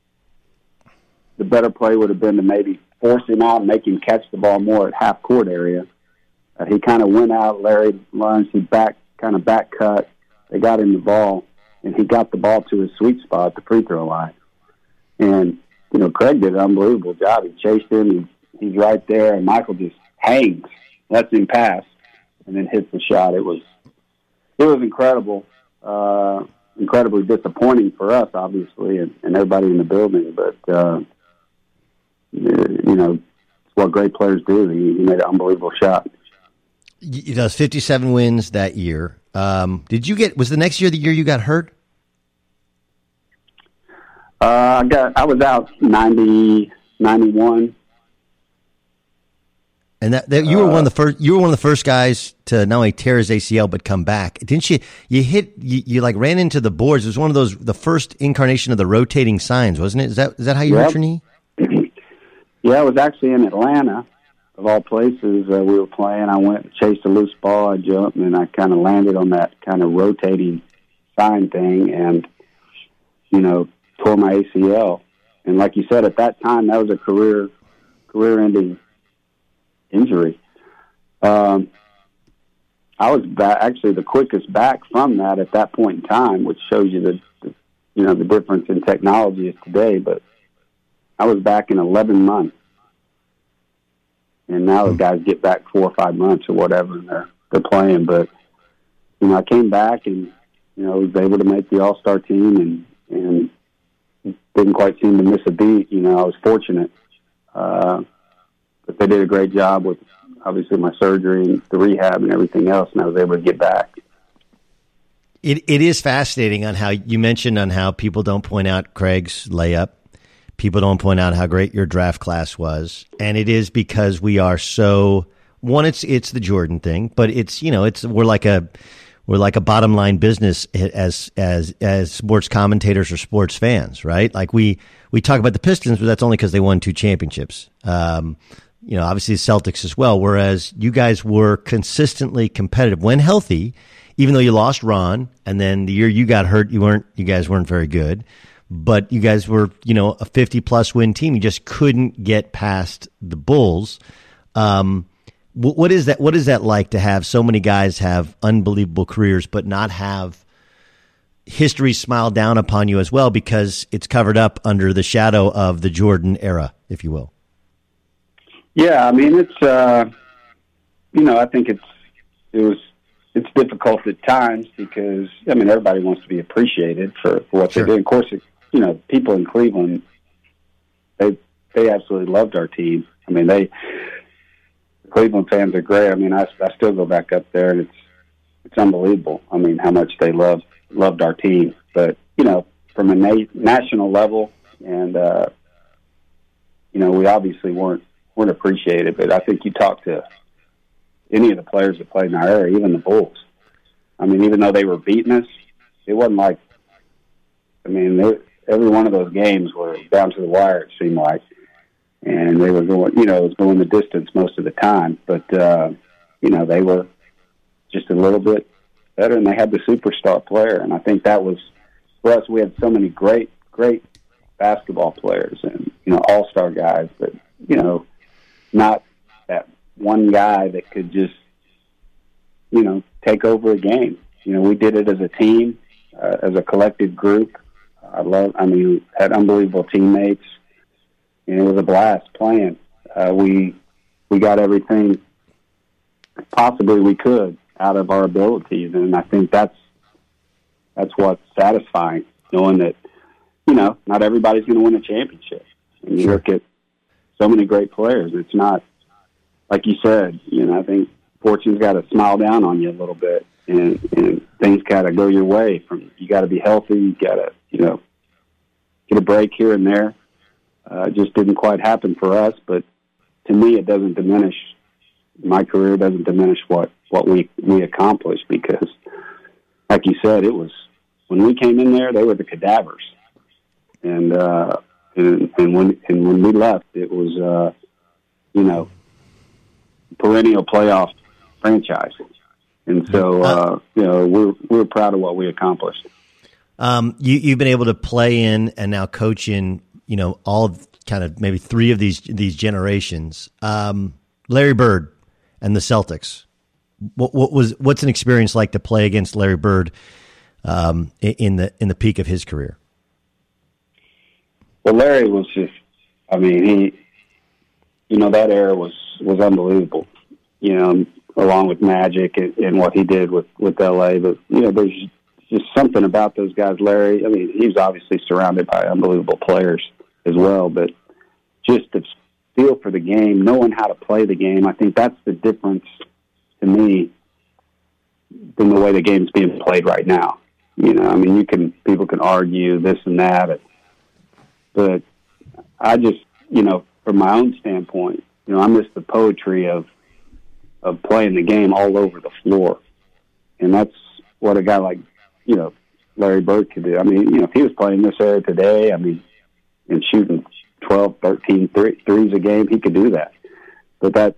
the better play would have been to maybe force him out and make him catch the ball more at half court area. Uh, he kind of went out. Larry lunged. He back kind of back cut. They got him the ball, and he got the ball to his sweet spot at the free throw line. And you know, Craig did an unbelievable job. He chased him. He, he's right there, and Michael just hangs, lets him pass, and then hits the shot. It was it was incredible. Uh, incredibly disappointing for us, obviously, and, and everybody in the building. But uh, you know, it's what great players do. He, he made an unbelievable shot. He does fifty-seven wins that year. Um, did you get? Was the next year the year you got hurt? Uh, I got. I was out ninety, ninety-one. And that, that you were uh, one of the first. You were one of the first guys to not only tear his A C L but come back. Didn't you? You hit. You, you like ran into the boards. It was one of those. The first incarnation of the rotating signs, wasn't it? Is that is that how you yep. hurt your knee? Yeah, I was actually in Atlanta, of all places. Uh, we were playing. I went and chased a loose ball. I jumped, and I kind of landed on that kind of rotating sign thing, and you know, tore my A C L. And like you said, at that time, that was a career career-ending injury. Um, I was back, actually the quickest back from that at that point in time, which shows you the, the you know the difference in technology is today. But I was back in eleven months, and now the guys get back four or five months or whatever, and they're they're playing. But you know, I came back and you know was able to make the All-Star team, and and didn't quite seem to miss a beat. You know, I was fortunate. Uh, But they did a great job with, obviously, my surgery and the rehab and everything else, and I was able to get back. It It is fascinating on how you mentioned on how people don't point out Craig's layup. People don't point out how great your draft class was. And it is because we are so, one, it's it's the Jordan thing, but it's, you know, it's we're like a we're like a bottom line business as as as sports commentators or sports fans, right? Like we we talk about the Pistons, but that's only because they won two championships. Um You know, obviously the Celtics as well, whereas you guys were consistently competitive when healthy, even though you lost Ron, and then the year you got hurt, you weren't, you guys weren't very good, but you guys were, you know, a fifty plus win team. You just couldn't get past the Bulls. Um, what, what is that? What is that like to have so many guys have unbelievable careers, but not have history smile down upon you as well, because it's covered up under the shadow of the Jordan era, if you will? Yeah, I mean, it's, uh, you know, I think it's, it was, it's difficult at times because, I mean, everybody wants to be appreciated for, for what Sure. they did. Of course, it, you know, people in Cleveland, they, they absolutely loved our team. I mean, they, Cleveland fans are great. I mean, I, I still go back up there and it's, it's unbelievable. I mean, how much they loved, loved our team, but, you know, from a na- national level and, uh, you know, we obviously weren't, weren't appreciated, but I think you talk to any of the players that played in our area, even the Bulls. I mean, even though they were beating us, it wasn't like, I mean, they, every one of those games were down to the wire, it seemed like. And they were going, you know, it was going the distance most of the time. But, uh, you know, they were just a little bit better, and they had the superstar player. And I think that was, for us, we had so many great, great basketball players and, you know, all-star guys, but, you know, not that one guy that could just, you know, take over a game. You know, we did it as a team, uh, as a collective group. I love, I mean, had unbelievable teammates, and it was a blast playing. Uh, we, we got everything possibly we could out of our abilities, and I think that's, that's what's satisfying, knowing that, you know, not everybody's going to win a championship. And you Sure. look at so many great players. It's not, like you said, you know, I think fortune's got to smile down on you a little bit, and, and things got to go your way. From you got to be healthy, you got to, you know, get a break here and there. Uh, it just didn't quite happen for us, but to me, it doesn't diminish, my career doesn't diminish what, what we, we accomplished, because, like you said, it was, when we came in there, they were the cadavers. And, uh, and, and when, and when we left, it was, uh, you know, perennial playoff franchise. And so, uh, you know, we're, we're proud of what we accomplished. Um, you, you've been able to play in and now coach in, you know, all of kind of maybe three of these, these generations. Um, Larry Bird and the Celtics. What, what was, what's an experience like to play against Larry Bird, um, in the, in the peak of his career? Well, Larry was just, I mean, he, you know, that era was, was unbelievable, you know, along with Magic and, and what he did with, with L A. But, you know, there's just something about those guys. Larry, I mean, he's obviously surrounded by unbelievable players as well, but just to feel for the game, knowing how to play the game, I think that's the difference to me than the way the game's being played right now. You know, I mean, you can, people can argue this and that, but I just, you know, from my own standpoint, you know, I miss the poetry of of playing the game all over the floor. And that's what a guy like, you know, Larry Bird could do. I mean, you know, if he was playing this era today, I mean, and shooting twelve, thirteen three, threes a game, he could do that. But that,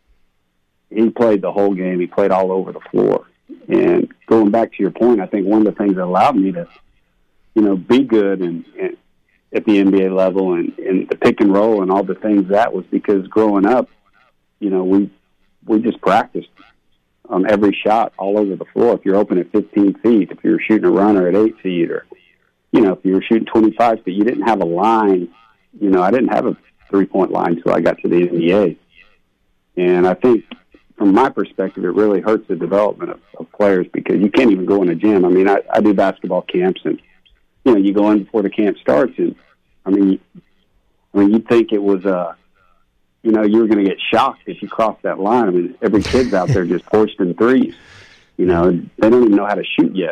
he played the whole game. He played all over the floor. And going back to your point, I think one of the things that allowed me to, you know, be good and, and at the N B A level and, and the pick and roll and all the things, that was because growing up, you know, we we just practiced on every shot all over the floor. If you're open at fifteen feet, if you were shooting a runner at eight feet, or, you know, if you were shooting twenty-five feet, you didn't have a line. You know, I didn't have a three-point line until I got to the N B A. And I think from my perspective, it really hurts the development of, of players because you can't even go in a gym. I mean, I, I do basketball camps, and, you know, you go in before the camp starts, and, I mean, I mean, you'd think it was, uh, you know, you were going to get shocked if you crossed that line. I mean, every kid's out there just hoisting threes. You know, they don't even know how to shoot yet.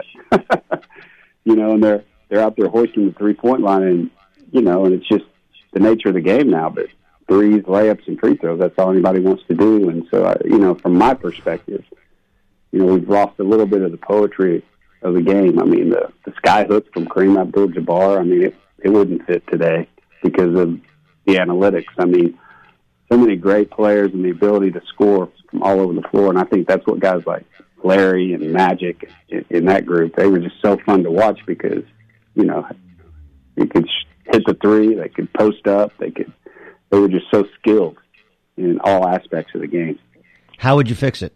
You know, and they're they're out there hoisting the three-point line, and, you know, and it's just the nature of the game now. But threes, layups, and free throws, that's all anybody wants to do. And so, I, you know, from my perspective, you know, we've lost a little bit of the poetry of the game. I mean, the, the sky hook from Kareem Abdul-Jabbar, I mean, it, it wouldn't fit today because of the analytics. I mean, so many great players and the ability to score from all over the floor. And I think that's what guys like Larry and Magic in, in that group, they were just so fun to watch because, you know, you could hit the three, they could post up, they could, they were just so skilled in all aspects of the game. How would you fix it?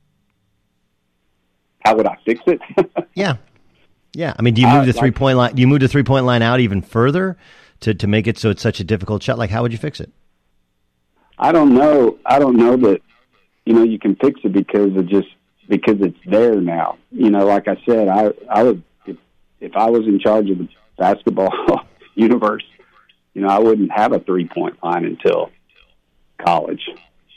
How would I fix it? Yeah. Yeah. I mean, do you move uh, the three point line? Do you move the three point line out even further to, to make it so it's such a difficult shot? Like, how would you fix it? I don't know. I don't know that, you know, you can fix it because of just, because it's there now. You know, like I said, I, I would, if, if I was in charge of the basketball universe, you know, I wouldn't have a three-point line until college.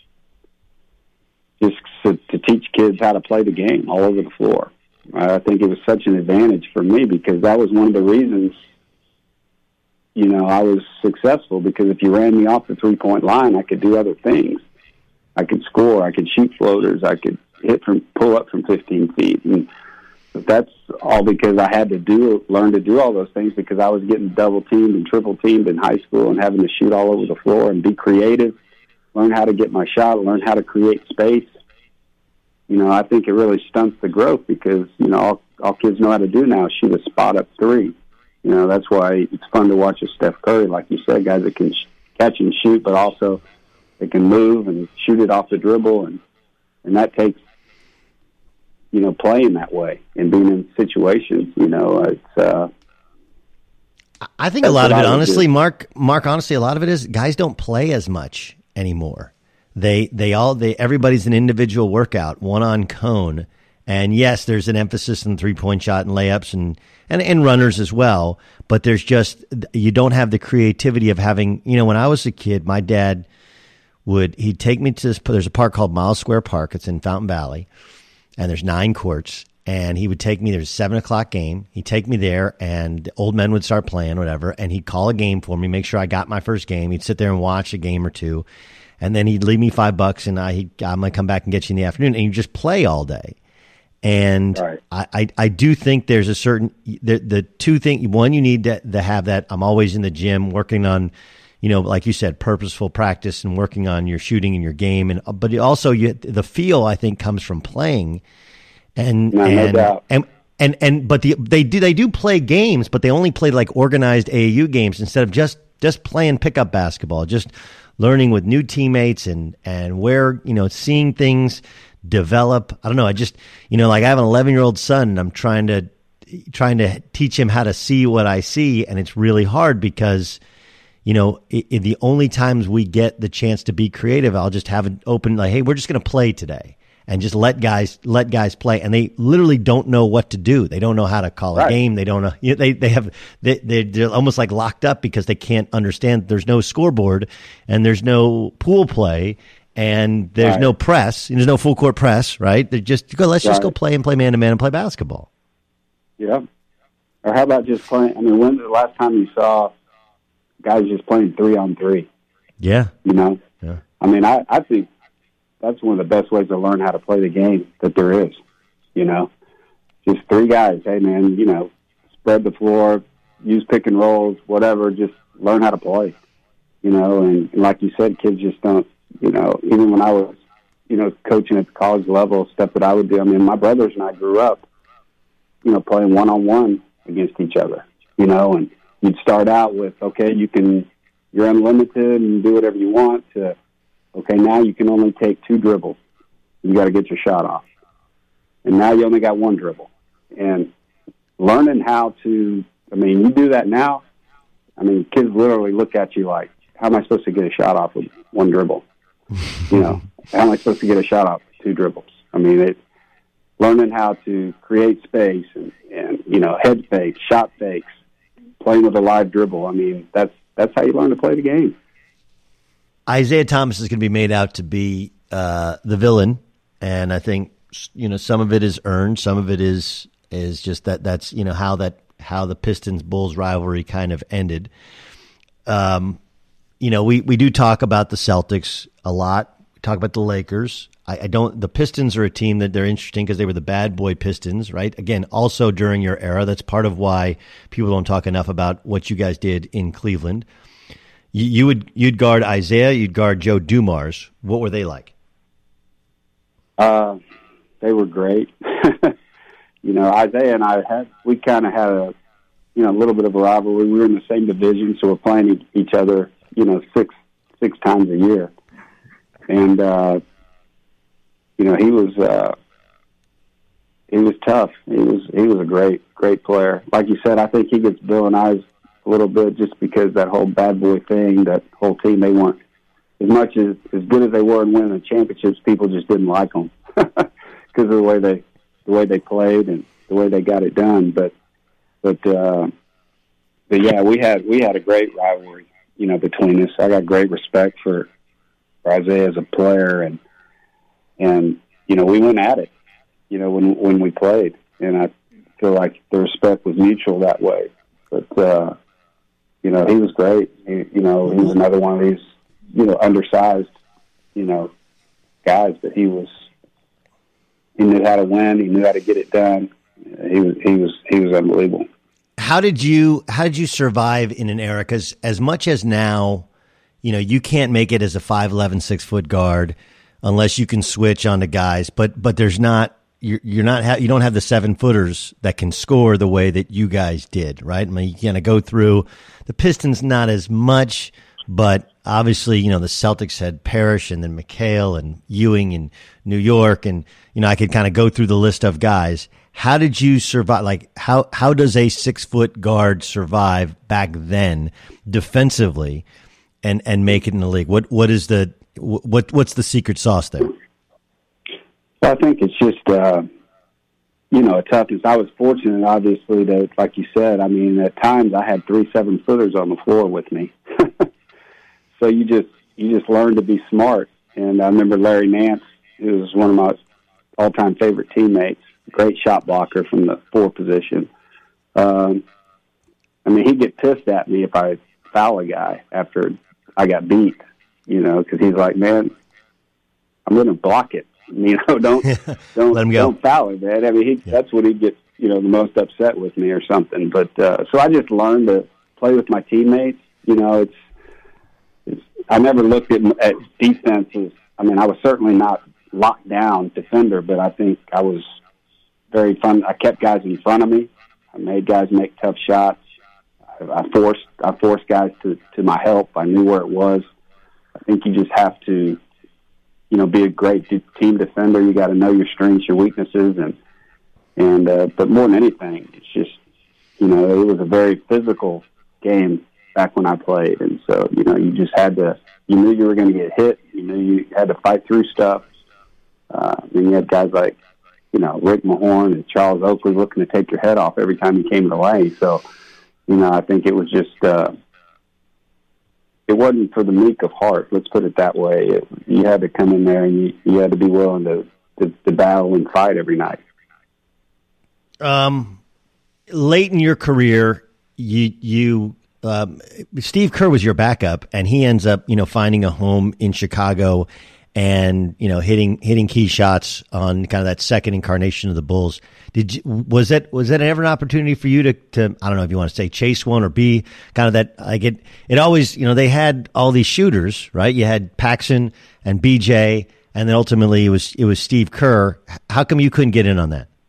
Just to, to teach kids how to play the game all over the floor. I think it was such an advantage for me because that was one of the reasons, you know, I was successful, because if you ran me off the three-point line, I could do other things. I could score. I could shoot floaters. I could hit from, pull up from fifteen feet. And that's all because I had to do, learn to do all those things because I was getting double-teamed and triple-teamed in high school and having to shoot all over the floor and be creative, learn how to get my shot, learn how to create space. You know, I think it really stunts the growth because, you know, all, all kids know how to do now is shoot a spot-up three. You know, that's why it's fun to watch a Steph Curry, like you said, guys that can sh- catch and shoot, but also they can move and shoot it off the dribble, and, and that takes, you know, playing that way and being in situations, you know, it's... Uh, I think a lot of it, honestly, Mark, Mark, honestly, a lot of it is guys don't play as much anymore. They, they all, they, everybody's an individual workout, one on cone. And yes, there's an emphasis on three point shot and layups and, and, and runners as well. But there's just, you don't have the creativity of having, you know, when I was a kid, my dad would, he'd take me to this, there's a park called Miles Square Park. It's in Fountain Valley and there's nine courts. And he would take me, there's a seven o'clock game. He'd take me there and the old men would start playing, whatever. And he'd call a game for me, make sure I got my first game. He'd sit there and watch a game or two. And then he'd leave me five bucks, and I, he, I'm going to come back and get you in the afternoon, and you just play all day. And right. I, I, I do think there's a certain the the two things. One, you need to, to have that. I'm always in the gym working on, you know, like you said, purposeful practice and working on your shooting and your game. And but also, you the feel I think comes from playing. And no, and, no doubt. and and and but the they do they do play games, but they only play like organized A A U games instead of just just playing pickup basketball. Just learning with new teammates and, and where, you know, seeing things develop. I don't know. I just, you know, like I have an eleven year old son and I'm trying to, trying to teach him how to see what I see. And it's really hard because, you know, it, it, the only times we get the chance to be creative, I'll just have it open like, hey, we're just going to play today and just let guys, let guys play. And they literally don't know what to do. They don't know how to call a right. game. They don't know. You know, they, they have, they, they're, they're almost like locked up because they can't understand. There's no scoreboard and there's no pool play and there's right. no press. And there's no full court press, right? They're just go, let's right. just go play and play man to man and play basketball. Yeah. Or how about just playing? I mean, when's the last time you saw guys just playing three on three? Yeah. You know? Yeah. I mean, I, I think that's one of the best ways to learn how to play the game that there is, you know. Just three guys, hey, man, you know, spread the floor, use pick and rolls, whatever, just learn how to play, you know. And, and like you said, kids just don't, you know, even when I was, you know, coaching at the college level, stuff that I would do. I mean, my brothers and I grew up, you know, playing one-on-one against each other, you know, and you'd start out with, okay, you can, you're unlimited and do whatever you want to, okay, now you can only take two dribbles. You got to get your shot off. And now you only got one dribble. And learning how to, I mean, you do that now, I mean, kids literally look at you like, how am I supposed to get a shot off with one dribble? You know, how am I supposed to get a shot off with two dribbles? I mean, it, learning how to create space and, and, you know, head fakes, shot fakes, playing with a live dribble. I mean, that's that's how you learn to play the game. Isaiah Thomas is going to be made out to be uh, the villain, and I think you know some of it is earned, some of it is is just that that's you know how that how the Pistons Bulls rivalry kind of ended. Um, you know, we we do talk about the Celtics a lot. We talk about the Lakers. I, I don't. The Pistons are a team that they're interesting because they were the bad boy Pistons, right? Again, also during your era. That's part of why people don't talk enough about what you guys did in Cleveland. You, you would you'd guard Isaiah, you'd guard Joe Dumars. What were they like? Uh, they were great. You know, Isaiah and I had we kind of had a you know a little bit of a rivalry. We were in the same division, so we're playing each other you know six six times a year, and uh, you know he was uh, he was tough. He was he was a great great player. Like you said, I think he gets villainized a little bit just because that whole bad boy thing, that whole team, they weren't as much as as good as they were in winning the championships, people just didn't like them because of the way they the way they played and the way they got it done. But but uh, but yeah, we had we had a great rivalry, you know, between us. I got great respect for, for Isaiah as a player, and and you know, we went at it, you know, when when we played, and I feel like the respect was mutual that way. But uh, you know, he was great. He, you know, he was another one of these, you know, undersized, you know, guys, but he was, he knew how to win. He knew how to get it done. He was, he was, he was unbelievable. How did you, how did you survive in an era? Cause as much as now, you know, you can't make it as a five eleven, six foot guard unless you can switch onto guys, but, but there's not, you're, you're not, ha- you don't have the seven footers that can score the way that you guys did, right? I mean, you kind of go through the Pistons, not as much, but obviously, you know, the Celtics had Parrish and then McHale and Ewing in New York. And, you know, I could kind of go through the list of guys. How did you survive? Like, how, how does a six foot guard survive back then defensively and, and make it in the league? What, what is the, what, what's the secret sauce there? Well, I think it's just, uh, you know, a toughness. I was fortunate, obviously, that, like you said, I mean, at times I had three seven footers on the floor with me. So you just you just learn to be smart. And I remember Larry Nance, who was one of my all-time favorite teammates, great shot blocker from the four position. Um, I mean, he'd get pissed at me if I foul a guy after I got beat, you know, because he's like, man, I'm going to block it. You know, don't don't Let him go. don't foul it, man. I mean, he, yeah. that's what he'd get, you know, the most upset with me or something. But uh, so I just learned to play with my teammates. You know, it's. I never looked at, at defense as, I mean, I was certainly not locked down defender, but I think I was very fun. I kept guys in front of me. I made guys make tough shots. I, I forced I forced guys to, to my help. I knew where it was. I think you just have to, you know, be a great team defender. You got to know your strengths, your weaknesses, and and uh, but more than anything, it's just, you know, it was a very physical game back when I played. And so, you know, you just had to, you knew you were going to get hit. You knew you had to fight through stuff. Uh, and you had guys like, you know, Rick Mahorn and Charles Oakley looking to take your head off every time you came to the lane. So, you know, I think it was just, uh, it wasn't for the meek of heart. Let's put it that way. It, you had to come in there and you, you had to be willing to, to, to battle and fight every night. Um, late in your career, you, you, Um, Steve Kerr was your backup, and he ends up, you know, finding a home in Chicago, and you know, hitting hitting key shots on kind of that second incarnation of the Bulls. Did you, was that was that ever an opportunity for you to, to I don't know if you want to say chase one or be kind of that? I get it always, you know, they had all these shooters, right? You had Paxson and B J, and then ultimately it was it was Steve Kerr. How come you couldn't get in on that?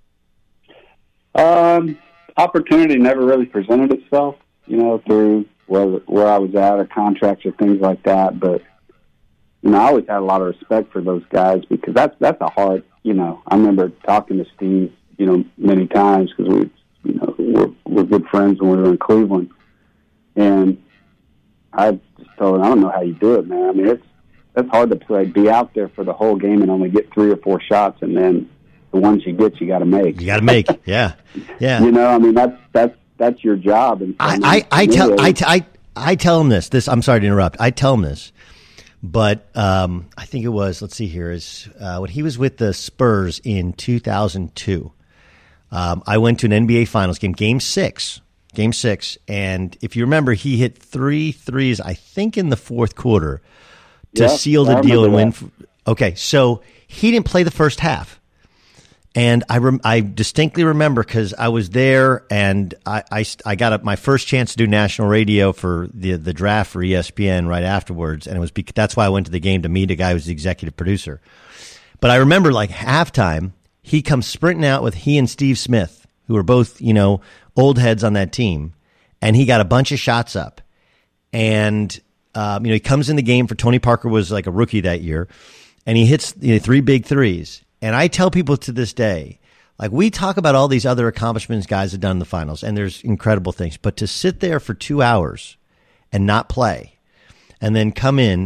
Um, opportunity never really presented itself, you know, through where, where I was at or contracts or things like that. But, you know, I always had a lot of respect for those guys because that's, that's a hard, you know, I remember talking to Steve, you know, many times because we, you know, we're, we're good friends when we were in Cleveland. And I just told him, I don't know how you do it, man. I mean, it's, that's hard to play, be out there for the whole game and only get three or four shots. And then the ones you get, you got to make. You got to make. Yeah. Yeah. You know, I mean, that's, that's, that's your job. And so, I, I, I tell I, I, I tell him this. This I'm sorry to interrupt. I tell him this, but um, I think it was. Let's see here is uh, when he was with the Spurs in two thousand two. Um, I went to an N B A Finals game, Game Six, Game Six, and if you remember, he hit three threes. I think in the fourth quarter to yep, seal the deal and win. Okay, so he didn't play the first half. And I rem- I distinctly remember because I was there and I, I, I got a, my first chance to do national radio for the the draft for E S P N right afterwards. And it was be- that's why I went to the game to meet a guy who was the executive producer. But I remember like halftime, he comes sprinting out with he and Steve Smith, who were both, you know, old heads on that team. And he got a bunch of shots up. And, um, you know, he comes in the game for Tony Parker was like a rookie that year. And he hits you know, three big threes. And I tell people to this day, like we talk about all these other accomplishments guys have done in the finals, and there's incredible things. But to sit there for two hours and not play, and then come in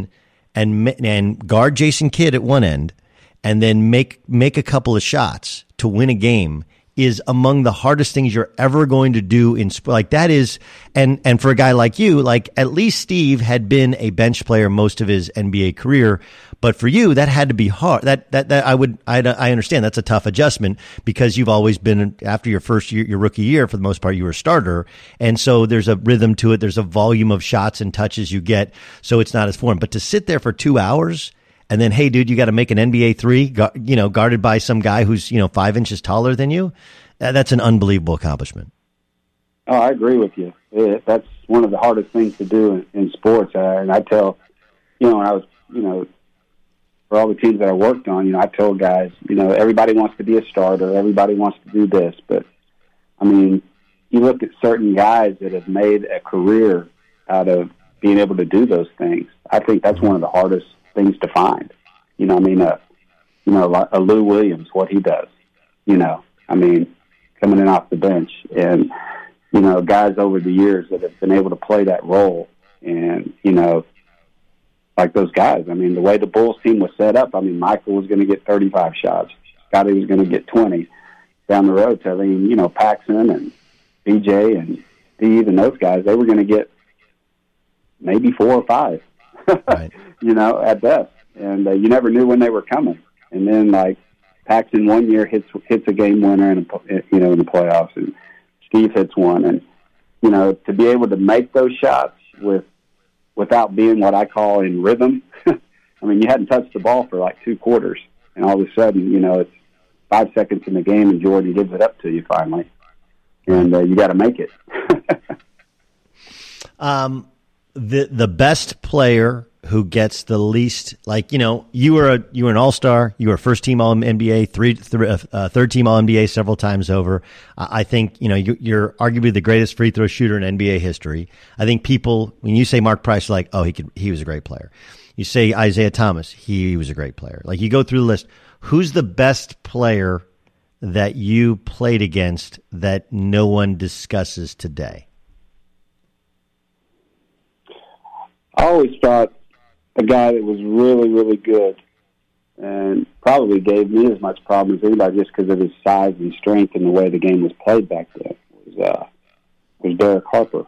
and and guard Jason Kidd at one end, and then make make a couple of shots to win a game is among the hardest things you're ever going to do in sport. Like that is, and and for a guy like you, like at least Steve had been a bench player most of his N B A career, but for you that had to be hard. That that that I would I I understand that's a tough adjustment because you've always been, after your first year, your rookie year, for the most part you were a starter, and so there's a rhythm to it. There's a volume of shots and touches you get, so it's not as foreign. But to sit there for two hours. And then, hey, dude, you got to make an N B A three, you know, guarded by some guy who's, you know, five inches taller than you. That's an unbelievable accomplishment. Oh, I agree with you. It, that's one of the hardest things to do in, in sports. Uh, and I tell, you know, when I was, you know, for all the teams that I worked on, you know, I told guys, you know, everybody wants to be a starter. Everybody wants to do this. But, I mean, you look at certain guys that have made a career out of being able to do those things. I think that's one of the hardest things to find. You know, I mean, uh, you know, a Lou Williams, what he does, you know, I mean, coming in off the bench, and, you know, guys over the years that have been able to play that role. And, you know, like those guys, I mean, the way the Bulls team was set up, I mean, Michael was going to get thirty-five shots. Scotty was going to get twenty down the road. So, I mean, you know, Paxson and B J and Steve and those guys, they were going to get maybe four or five. Right. You know, at best. And uh, you never knew when they were coming. And then, like, Paxton one year hits hits a game winner in a, you know, in the playoffs, and Steve hits one. And, you know, to be able to make those shots with without being what I call in rhythm. I mean, you hadn't touched the ball for, like, two quarters. And all of a sudden, you know, it's five seconds in the game, and Jordan gives it up to you finally. And uh, you got to make it. um. The the best player who gets the least, like, you know, you were a you were an all-star, you were first team all N B A, three th- uh, third team all N B A several times over. Uh, I think, you know, you, you're arguably the greatest free throw shooter in N B A history. I think people, when you say Mark Price, like, oh, he could he was a great player. You say Isaiah Thomas, he was a great player. Like, you go through the list, who's the best player that you played against that no one discusses today? I always thought a guy that was really, really good and probably gave me as much problem as anybody just because of his size and strength and the way the game was played back then was, uh, was Derek Harper.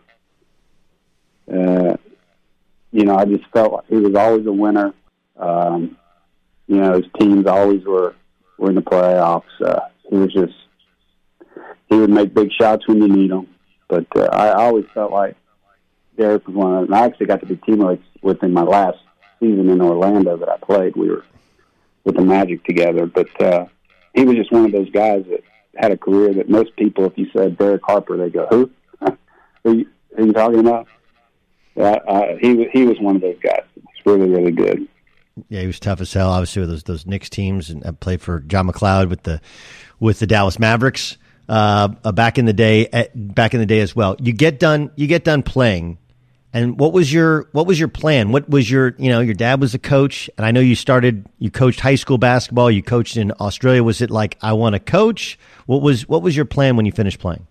Uh, you know, I just felt like he was always a winner. Um, you know, his teams always were, were in the playoffs. Uh, he was just, he would make big shots when you need them. But uh, I always felt like Derek was one of them. I actually got to be teammates with him my last season in Orlando that I played. We were with the Magic together. But uh, he was just one of those guys that had a career that most people, if you said Derek Harper, they go, who? who, you, who are you talking about? Yeah, uh, he, he was one of those guys. It's really, really good. Yeah, he was tough as hell, obviously, with those those Knicks teams, and I played for John McLeod with the with the Dallas Mavericks uh, uh, back in the day. At, back in the day as well. You get done. You get done playing, and what was your what was your plan? What was your you know your dad was a coach, and I know you started. You coached high school basketball. You coached in Australia. Was it like, I want to coach? What was what was your plan when you finished playing?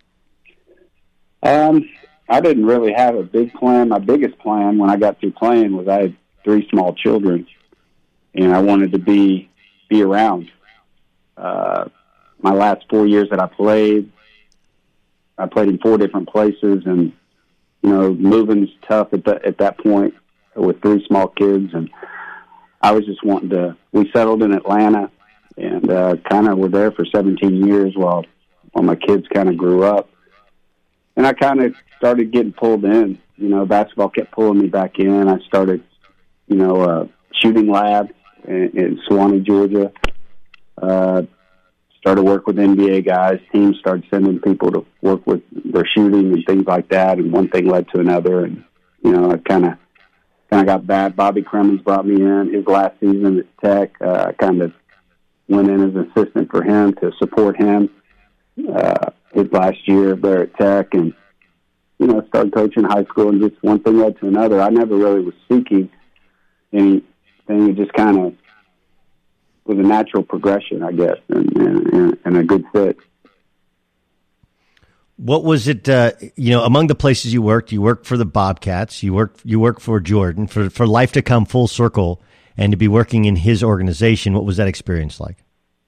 Um, I didn't really have a big plan. My biggest plan when I got through playing was I had three small children, and I wanted to be be around. Uh, my last four years that I played, I played in four different places, and you know, moving's tough at that at that point with three small kids, and I was just wanting to. We settled in Atlanta, and uh, kind of were there for seventeen years while while my kids kind of grew up, and I kind of started getting pulled in. You know, basketball kept pulling me back in. I started, you know, uh, shooting lab in, in Suwanee, Georgia. Uh, started work with N B A guys. Teams started sending people to work with their shooting and things like that. And one thing led to another. And, you know, I kind of kind of got bad. Bobby Cremens brought me in his last season at Tech. Uh, I kind of went in as an assistant for him to support him uh, his last year there at Tech. And, you know, started coaching high school, and just one thing led to another. I never really was seeking anything. It just kind of was a natural progression, I guess, and, and, and a good fit. What was it? Uh, you know, among the places you worked, you worked for the Bobcats. You worked. You worked for Jordan. For for life to come full circle and to be working in his organization. What was that experience like?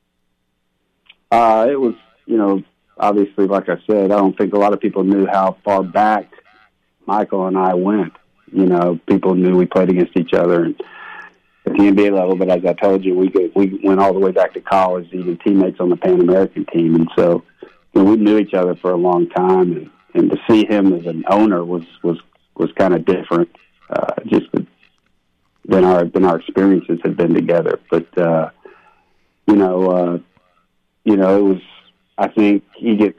Uh, it was, you know, obviously, like I said, I don't think a lot of people knew how far back Michael and I went. You know, people knew we played against each other and at the N B A level, but as I told you, we could, we went all the way back to college, even teammates on the Pan American team, and so you know, we knew each other for a long time. And, and to see him as an owner was was was kind of different, uh, just than our than our experiences had been together. But uh, you know, uh, you know, it was. I think he gets,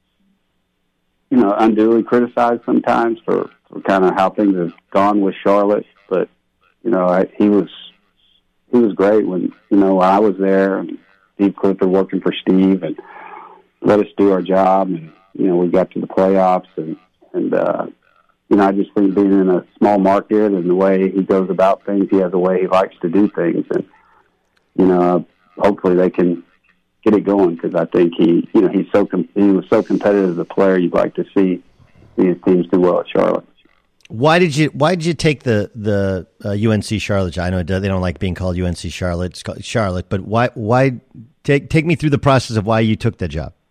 you know, unduly criticized sometimes for, for kind of how things have gone with Charlotte. But you know, I, he was he was great when you know I was there, and Steve Clifford working for Steve, and let us do our job, and you know we got to the playoffs, and and uh, you know I just think being in a small market and the way he goes about things, he has a way he likes to do things, and you know hopefully they can get it going, because I think he you know he's so com- he was so competitive as a player. You'd like to see these teams do well at Charlotte. Why did you Why did you take the the uh, U N C Charlotte job? I know they don't like being called U N C Charlotte, it's called Charlotte, but why why take take me through the process of why you took the job?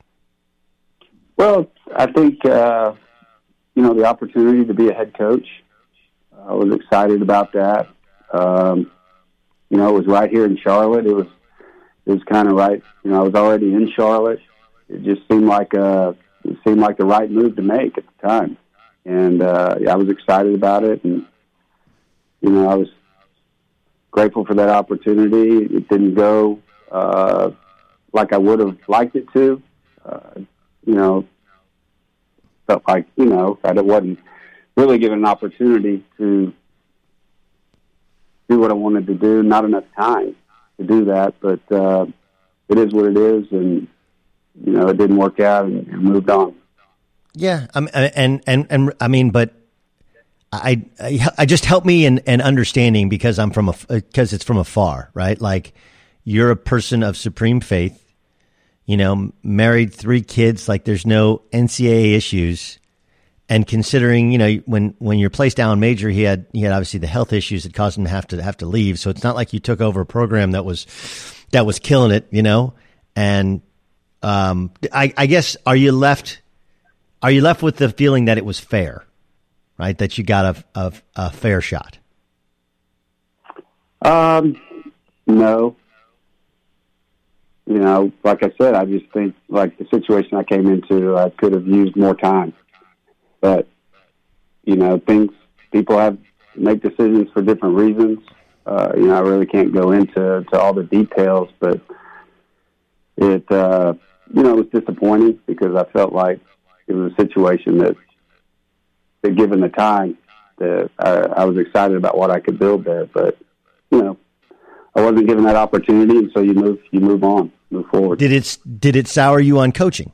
Well, I think, uh, you know, the opportunity to be a head coach, I was excited about that. Um, you know, it was right here in Charlotte. It was, it was kind of right. You know, I was already in Charlotte. It just seemed like a, it seemed like the right move to make at the time. And, uh, I was excited about it. And, you know, I was grateful for that opportunity. It didn't go, uh, like I would have liked it to. Uh, You know, felt like, you know, that it wasn't really given an opportunity to do what I wanted to do. Not enough time to do that, but uh, it is what it is, and, you know, it didn't work out and, and moved on. Yeah, um, and, and, and I mean, but I, I, I just help me in, in understanding, because I'm from a, because it's from afar, right? Like, you're a person of supreme faith. You know, married, three kids, like there's no N C double A issues. And considering, you know, when, when you're placed down major, he had, he had obviously the health issues that caused him to have to have to leave. So it's not like you took over a program that was, that was killing it, you know? And, um, I, I guess, are you left, are you left with the feeling that it was fair, right? That you got a, a, a fair shot? Um, no. You know, like I said, I just think, like, the situation I came into, I could have used more time. But, you know, things, people have make decisions for different reasons. Uh, you know, I really can't go into to all the details, but it, uh, you know, it was disappointing, because I felt like it was a situation that, that given the time, that I, I was excited about what I could build there. But, you know, I wasn't given that opportunity, and so you move, you move on. Move forward. Did it did it sour you on coaching?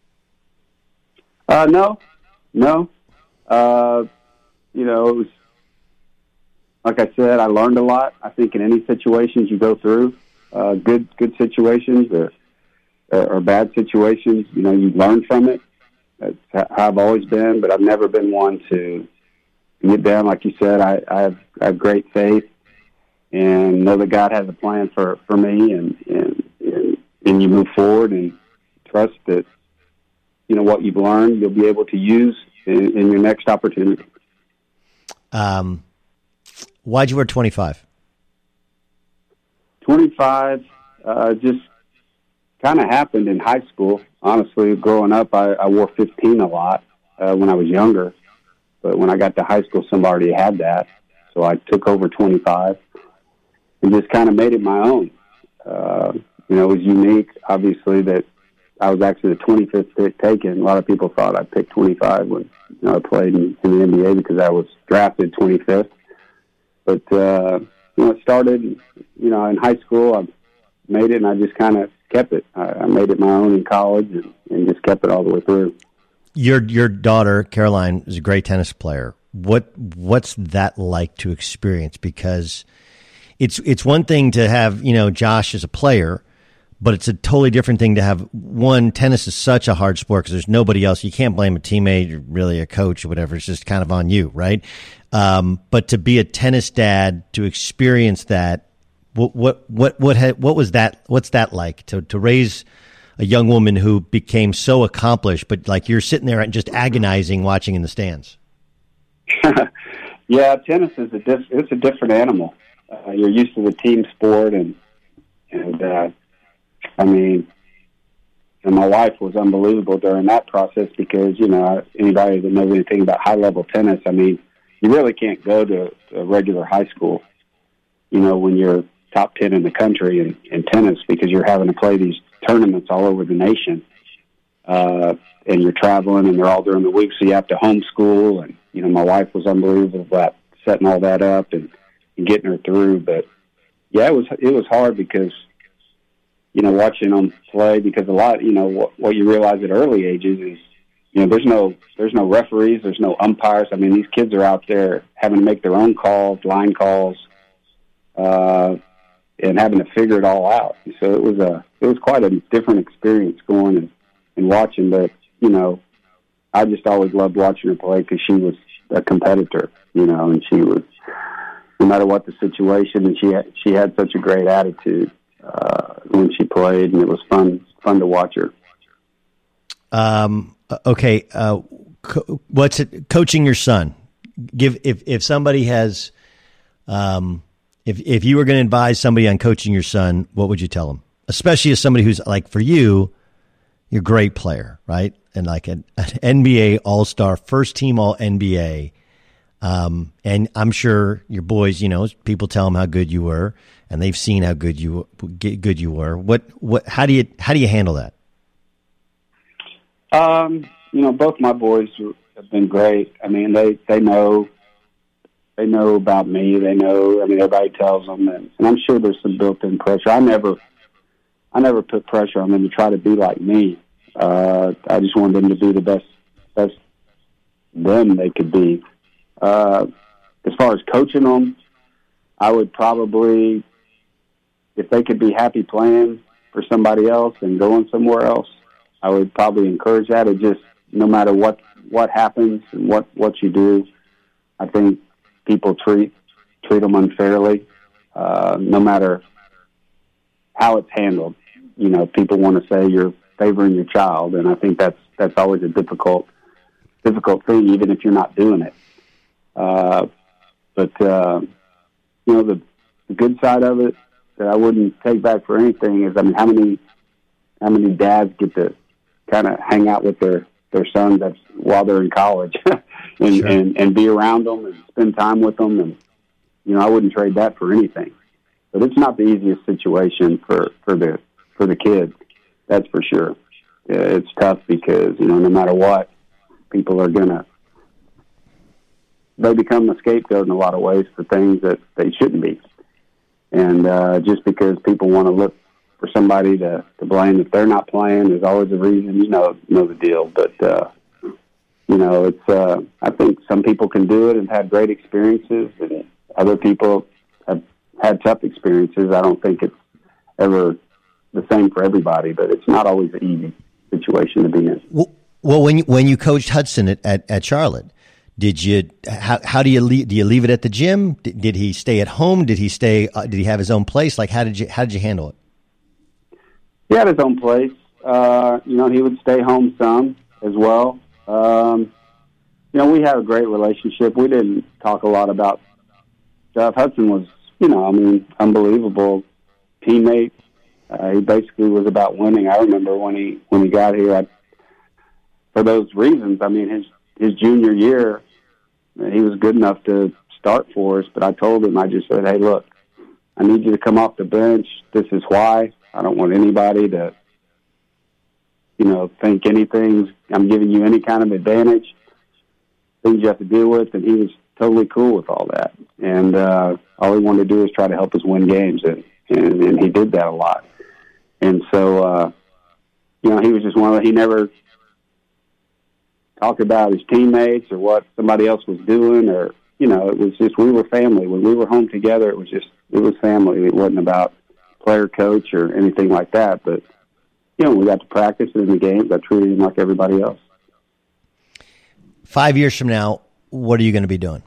Uh, no, no. Uh, you know, it was like I said. I learned a lot. I think in any situations you go through, uh, good good situations or or bad situations, you know, you learn from it. That's how I've always been. But I've never been one to get down. Like you said, I, I have I have great faith and know that God has a plan for for me, and and. and And you move forward and trust that, you know, what you've learned, you'll be able to use in, in your next opportunity. Um, why'd you wear twenty-five? twenty-five uh, just kind of happened in high school. Honestly, growing up, I, I wore fifteen a lot uh, when I was younger. But when I got to high school, somebody had that. So I took over twenty-five and just kind of made it my own. Uh, You know, it was unique, obviously, that I was actually the twenty-fifth pick taken. A lot of people thought I picked twenty-five when, you know, I played in, in the N B A, because I was drafted twenty-fifth. But, uh, you know, it started, you know, in high school. I made it, and I just kind of kept it. I, I made it my own in college, and, and just kept it all the way through. Your your daughter, Caroline, is a great tennis player. What What's that like to experience? Because it's it's one thing to have, you know, Josh as a player, but it's a totally different thing to have. One, tennis is such a hard sport because there's nobody else. You can't blame a teammate or really a coach or whatever. It's just kind of on you, right? Um, but to be a tennis dad, to experience that, what what what what, had, what was that? What's that like to to raise a young woman who became so accomplished, but like you're sitting there and just agonizing watching in the stands? Yeah, tennis is a diff- it's a different animal. Uh, you're used to the team sport, and and uh, I mean, and my wife was unbelievable during that process because you know anybody that knows anything about high level tennis, I mean, you really can't go to a regular high school, you know, when you're top ten in the country in, in tennis because you're having to play these tournaments all over the nation, uh, and you're traveling, and they're all during the week, so you have to homeschool. And you know, my wife was unbelievable about setting all that up and, and getting her through. But yeah, it was it was hard because you know watching them play because a lot you know what, what you realize at early ages is you know there's no there's no referees, there's no umpires. I mean, these kids are out there having to make their own calls, line calls. Uh, and having to figure it all out. So it was a, it was quite a different experience going and, and watching, but, you know, I just always loved watching her play because she was a competitor, you know, and she was, no matter what the situation, and she had, she had such a great attitude uh, when she played, and it was fun, fun to watch her. Um, okay. Uh, co- what's it, coaching your son? Give, if, if somebody has, um, If if you were going to advise somebody on coaching your son, what would you tell them? Especially as somebody who's like, for you, you're a great player, right? And like an, an N B A All-Star, first team All N B A. Um, and I'm sure your boys, you know, people tell them how good you were, and they've seen how good you good you were. What what? How do you how do you handle that? Um, you know, both my boys have been great. I mean, they they know. They know about me. They know. I mean, everybody tells them, and, and I'm sure there's some built-in pressure. I never, I never put pressure on them to try to be like me. Uh, I just wanted them to be the best, best them they could be. Uh, as far as coaching them, I would probably, if they could be happy playing for somebody else and going somewhere else, I would probably encourage that. It just, no matter what what happens and what what you do, I think people treat treat them unfairly, uh, no matter how it's handled. You know, people want to say you're favoring your child, and I think that's that's always a difficult difficult thing, even if you're not doing it. Uh, but uh, you know, the, the good side of it that I wouldn't take back for anything is, I mean, how many how many dads get to kind of hang out with their their sons that's while they're in college. And, sure. and and be around them and spend time with them, and you know I wouldn't trade that for anything. But it's not the easiest situation for, for the for the kids, that's for sure. Yeah, it's tough because you know no matter what, people are gonna they become a scapegoat in a lot of ways for things that they shouldn't be, and uh, just because people want to look for somebody to, to blame if they're not playing, there's always a reason. You know know the deal, but. Uh, You know, it's. Uh, I think some people can do it and have great experiences, and other people have had tough experiences. I don't think it's ever the same for everybody, but it's not always an easy situation to be in. Well, well when you, when you coached Hudson at, at, at Charlotte, did you? How, how do you leave? Do you leave it at the gym? Did, did he stay at home? Did he stay? Uh, did he have his own place? Like, how did you? How did you handle it? He had his own place. Uh, you know, he would stay home some as well. Um, you know, we had a great relationship. We didn't talk a lot about stuff. Hudson was, you know, I mean, unbelievable teammate. Uh, he basically was about winning. I remember when he when he got here, I, for those reasons. I mean, his his junior year, he was good enough to start for us. But I told him, I just said, "Hey, look, I need you to come off the bench. This is why. I don't want anybody to." You know, think anything, I'm giving you any kind of advantage, things you have to deal with, and he was totally cool with all that. And uh, all he wanted to do is try to help us win games, and, and, and he did that a lot. And so, uh, you know, he was just one of the, he never talked about his teammates or what somebody else was doing, or, you know, it was just, we were family. When we were home together, it was just, it was family. It wasn't about player coach or anything like that. But, you know, we got to practice in the games. I treated him like everybody else. Five years from now, what are you going to be doing?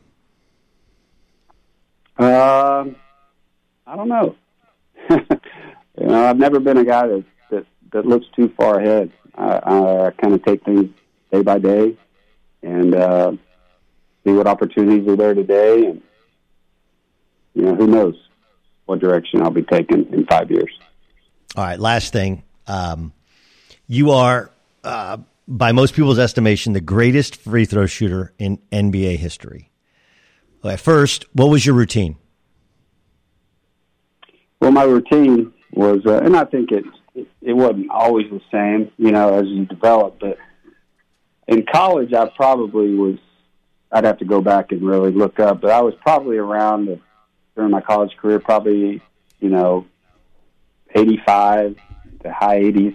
Um, I don't know. You know, I've never been a guy that, that, that looks too far ahead. I, I kind of take things day by day and uh, see what opportunities are there today. And, you know, who knows what direction I'll be taking in five years. All right, last thing. Um, you are, uh, by most people's estimation, the greatest free throw shooter in N B A history. Okay, first, what was your routine? Well, my routine was, uh, and I think it, it it wasn't always the same, you know, as you develop. But in college, I probably was, I'd have to go back and really look up, but I was probably around the, during my college career, probably, you know, eighty-five to high eighties.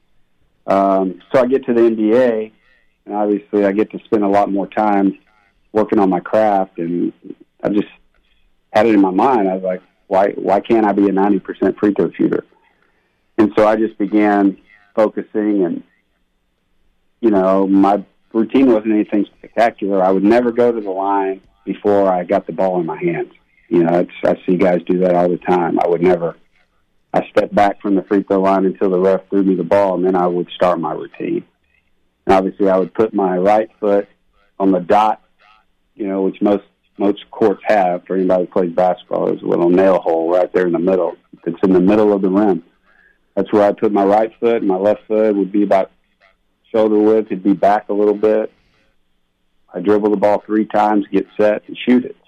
Um, so I get to the N B A, and obviously I get to spend a lot more time working on my craft, and I just had it in my mind. I was like, why why can't I be a ninety percent free throw shooter? And so I just began focusing, and, you know, my routine wasn't anything spectacular. I would never go to the line before I got the ball in my hands. You know, it's, I see guys do that all the time. I would never. I stepped back from the free throw line until the ref threw me the ball, and then I would start my routine. And obviously, I would put my right foot on the dot, you know, which most most courts have. For anybody who plays basketball, there's a little nail hole right there in the middle. It's in the middle of the rim. That's where I put my right foot, and my left foot would be about shoulder width. It'd be back a little bit. I dribble the ball three times, get set, and shoot it.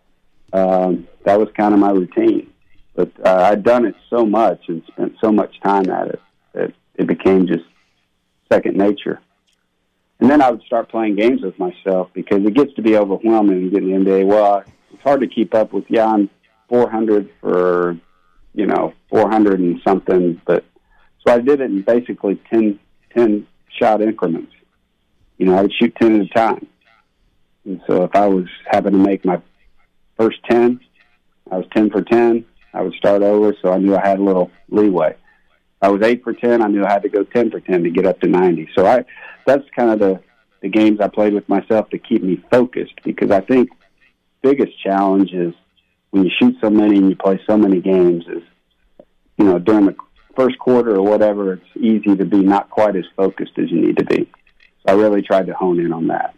Um, that was kind of my routine. But uh, I'd done it so much and spent so much time at it that it became just second nature. And then I would start playing games with myself because it gets to be overwhelming and getting in the N B A. Well, it's hard to keep up with, yeah, I'm four hundred for, you know, four hundred and something. But so I did it in basically ten, ten shot increments. You know, I would shoot ten at a time. And so if I was having to make my first ten, I was ten for ten. I would start over, so I knew I had a little leeway. I was eight for ten. I knew I had to go ten for ten to get up to ninety. So I, that's kind of the, the games I played with myself to keep me focused, because I think biggest challenge is when you shoot so many and you play so many games is, you know, during the first quarter or whatever, it's easy to be not quite as focused as you need to be. So I really tried to hone in on that.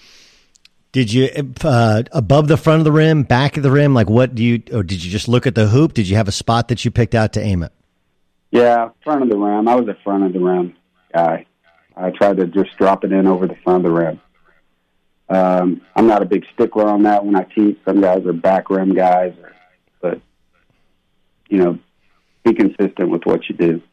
Did you, uh, above the front of the rim, back of the rim, like what do you, or did you just look at the hoop? Did you have a spot that you picked out to aim it? Yeah, front of the rim. I was a front of the rim guy. I tried to just drop it in over the front of the rim. Um, I'm not a big stickler on that when I teach. Some guys are back rim guys, but, you know, be consistent with what you do.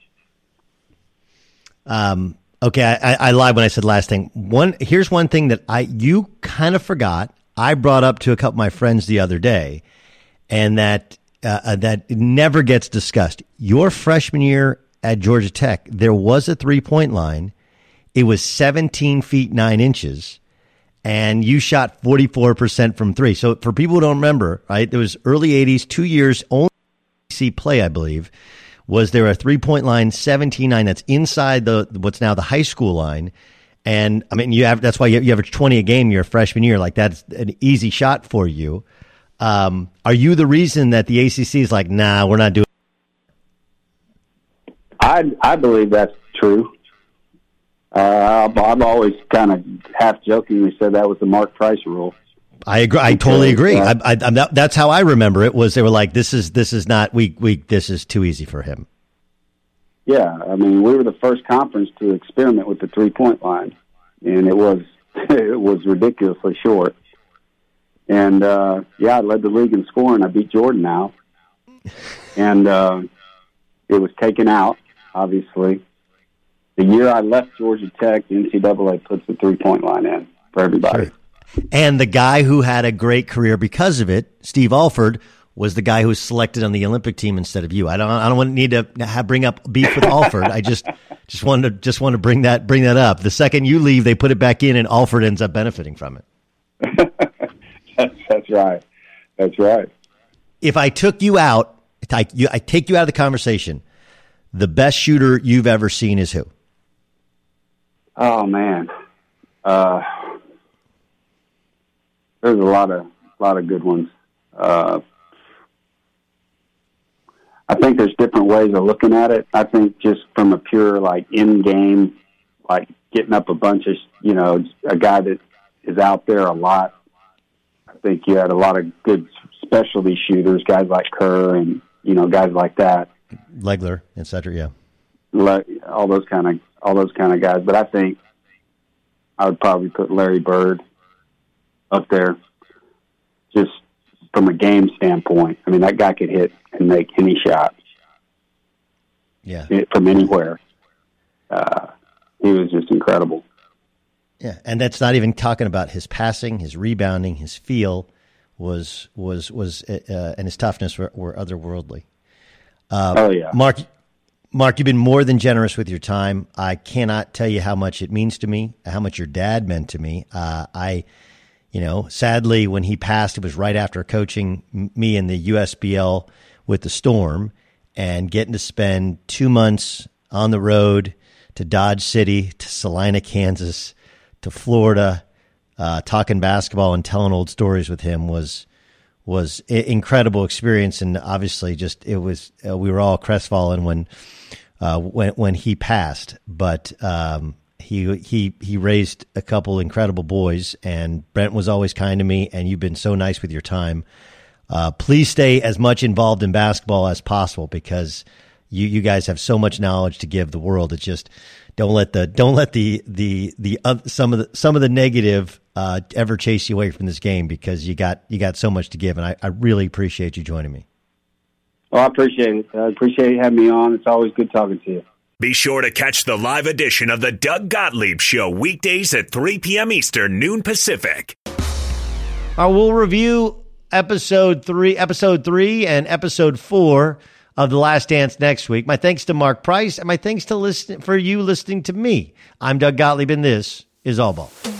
Um, okay, I, I lied when I said last thing. One, here's one thing that I you kind of forgot. I brought up to a couple of my friends the other day, and that uh, that never gets discussed. Your freshman year at Georgia Tech, there was a three-point line. It was seventeen feet nine inches, and you shot forty-four percent from three. So for people who don't remember, right, it was early eighties, two years only see play, I believe. Was there a three-point line, seventeen nine, that's inside the what's now the high school line? And, I mean, you have that's why you, you average twenty a game your freshman year. Like, that's an easy shot for you. Um, are you the reason that the A C C is like, nah, we're not doing it? I, I believe that's true. Uh, I've always kind of half-jokingly said that was the Mark Price rule. I agree. I totally agree. I, I, I'm not, that's how I remember it. Was they were like, "This is this is not we we this is too easy for him." Yeah, I mean, we were the first conference to experiment with the three point line, and it was it was ridiculously short. And uh, yeah, I led the league in scoring. I beat Jordan now, and uh, it was taken out. Obviously, the year I left Georgia Tech, the N C double A puts the three point line in for everybody. Sure. And the guy who had a great career because of it, Steve Alford, was the guy who was selected on the Olympic team instead of you. I don't. I don't want need to have, bring up beef with Alford. I just, just wanted to just want to bring that bring that up. The second you leave, they put it back in, and Alford ends up benefiting from it. that's, that's right. That's right. If I took you out I, you, I take you out of the conversation. The best shooter you've ever seen is who? Oh man, uh, there's a lot of lot of good ones. Uh, I think there's different ways of looking at it. I think just from a pure like in game, like getting up a bunch of you know a guy that is out there a lot. I think you had a lot of good specialty shooters, guys like Kerr and you know guys like that, Legler, et cetera. Yeah, Le- all those kind of all those kind of guys. But I think I would probably put Larry Bird up there, just from a game standpoint. I mean, that guy could hit and make any shot. Yeah, from anywhere. Uh, he was just incredible. Yeah, and that's not even talking about his passing, his rebounding, his feel was was was uh, and his toughness were, were otherworldly. Uh, oh yeah, Mark. Mark, you've been more than generous with your time. I cannot tell you how much it means to me, how much your dad meant to me. Uh, I, you know, sadly, when he passed, it was right after coaching me in the U S B L with the Storm and getting to spend two months on the road to Dodge City, to Salina, Kansas, to Florida, uh, talking basketball and telling old stories with him was was an incredible experience. And obviously just, it was, uh, we were all crestfallen when, uh, when, when he passed, but, um, he, he, he raised a couple incredible boys, and Brent was always kind to me, and you've been so nice with your time. Uh, please stay as much involved in basketball as possible, because you, you guys have so much knowledge to give the world. It's just, don't let the, don't let the, the, the, uh, some of the, some of the negative, uh, ever chase you away from this game, because you got, you got so much to give. And I, I really appreciate you joining me. Well, I appreciate it. I appreciate you having me on. It's always good talking to you. Be sure to catch the live edition of the Doug Gottlieb Show weekdays at three p.m. Eastern, noon Pacific. I will review episode three, episode three and episode four of The Last Dance next week. My thanks to Mark Price, and my thanks to listen for you listening to me. I'm Doug Gottlieb, and this is All Ball.